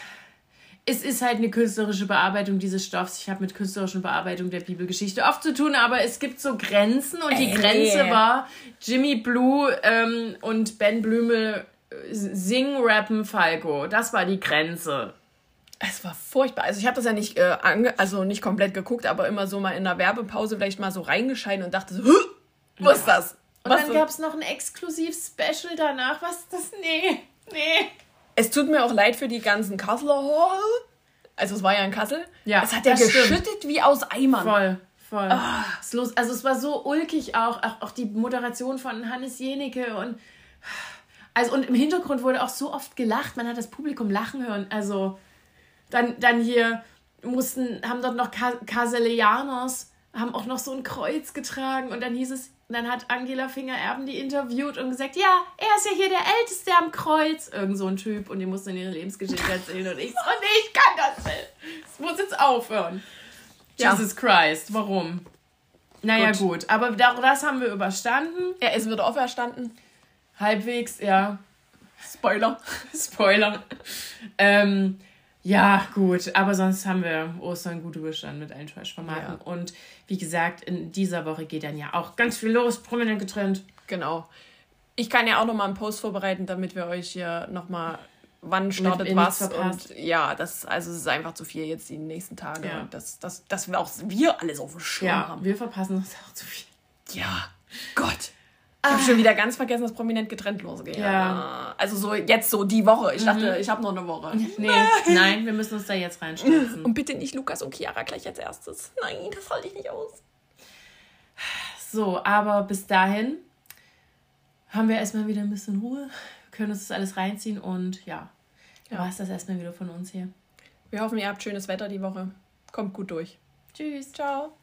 es ist halt eine künstlerische Bearbeitung dieses Stoffs. Ich habe mit künstlerischen Bearbeitung der Bibelgeschichte oft zu tun, aber es gibt so Grenzen und die Ey. Grenze war Jimmy Blue ähm, und Ben Blümel singen, rappen, Falco. Das war die Grenze. Es war furchtbar. Also ich habe das ja nicht, äh, ange- also nicht komplett geguckt, aber immer so mal in der Werbepause vielleicht mal so reingescheiden und dachte so, was ist das? Und was dann gab es noch ein Exklusiv-Special danach. Was ist das? Nee, nee. Es tut mir auch leid für die ganzen Kasseler Hall. Also es war ja in Kassel. Ja, es hat ja geschüttet stimmt. Wie aus Eimern. Voll, voll. Ah. Es los, also es war so ulkig auch, auch, auch die Moderation von Hannes Jenecke und also und im Hintergrund wurde auch so oft gelacht. Man hat das Publikum lachen hören. Also Dann, dann hier mussten, haben dort noch Kaselianers, haben auch noch so ein Kreuz getragen und dann hieß es, dann hat Angela Finger-Erben die interviewt und gesagt, ja, er ist ja hier der Älteste am Kreuz. Irgend so ein Typ und die mussten ihre Lebensgeschichte erzählen und ich so, nee, ich kann das nicht. Es muss jetzt aufhören. Ja. Jesus Christ, warum? Naja, gut. gut. Aber das haben wir überstanden. Er ist wieder auferstanden. Halbwegs, ja. Spoiler. Spoiler. ähm, Ja, gut, aber sonst haben wir Ostern gut überstanden mit allen Trash-Formaten. Ja. Und wie gesagt, in dieser Woche geht dann ja auch ganz viel los, prominent getrennt. Genau. Ich kann ja auch nochmal einen Post vorbereiten, damit wir euch hier nochmal, wann startet was. Und ja, das, also es ist einfach zu viel jetzt die nächsten Tage. Ja. Und das, das, dass wir auch wir alles auf dem Schirm ja, haben. Wir verpassen uns auch zu viel. Ja, Gott. Ich habe schon wieder ganz vergessen, dass prominent getrennt losgeht. Ja. Also so jetzt so die Woche. Ich dachte, mhm. ich habe noch eine Woche. Nee, nein. nein, wir müssen uns da jetzt reinstürzen. Und bitte nicht Lukas und Chiara gleich als erstes. Nein, das halte ich nicht aus. So, aber bis dahin haben wir erstmal wieder ein bisschen Ruhe. Wir können uns das alles reinziehen und ja, ja. war es das erstmal wieder von uns hier. Wir hoffen, ihr habt schönes Wetter die Woche. Kommt gut durch. Tschüss. Ciao.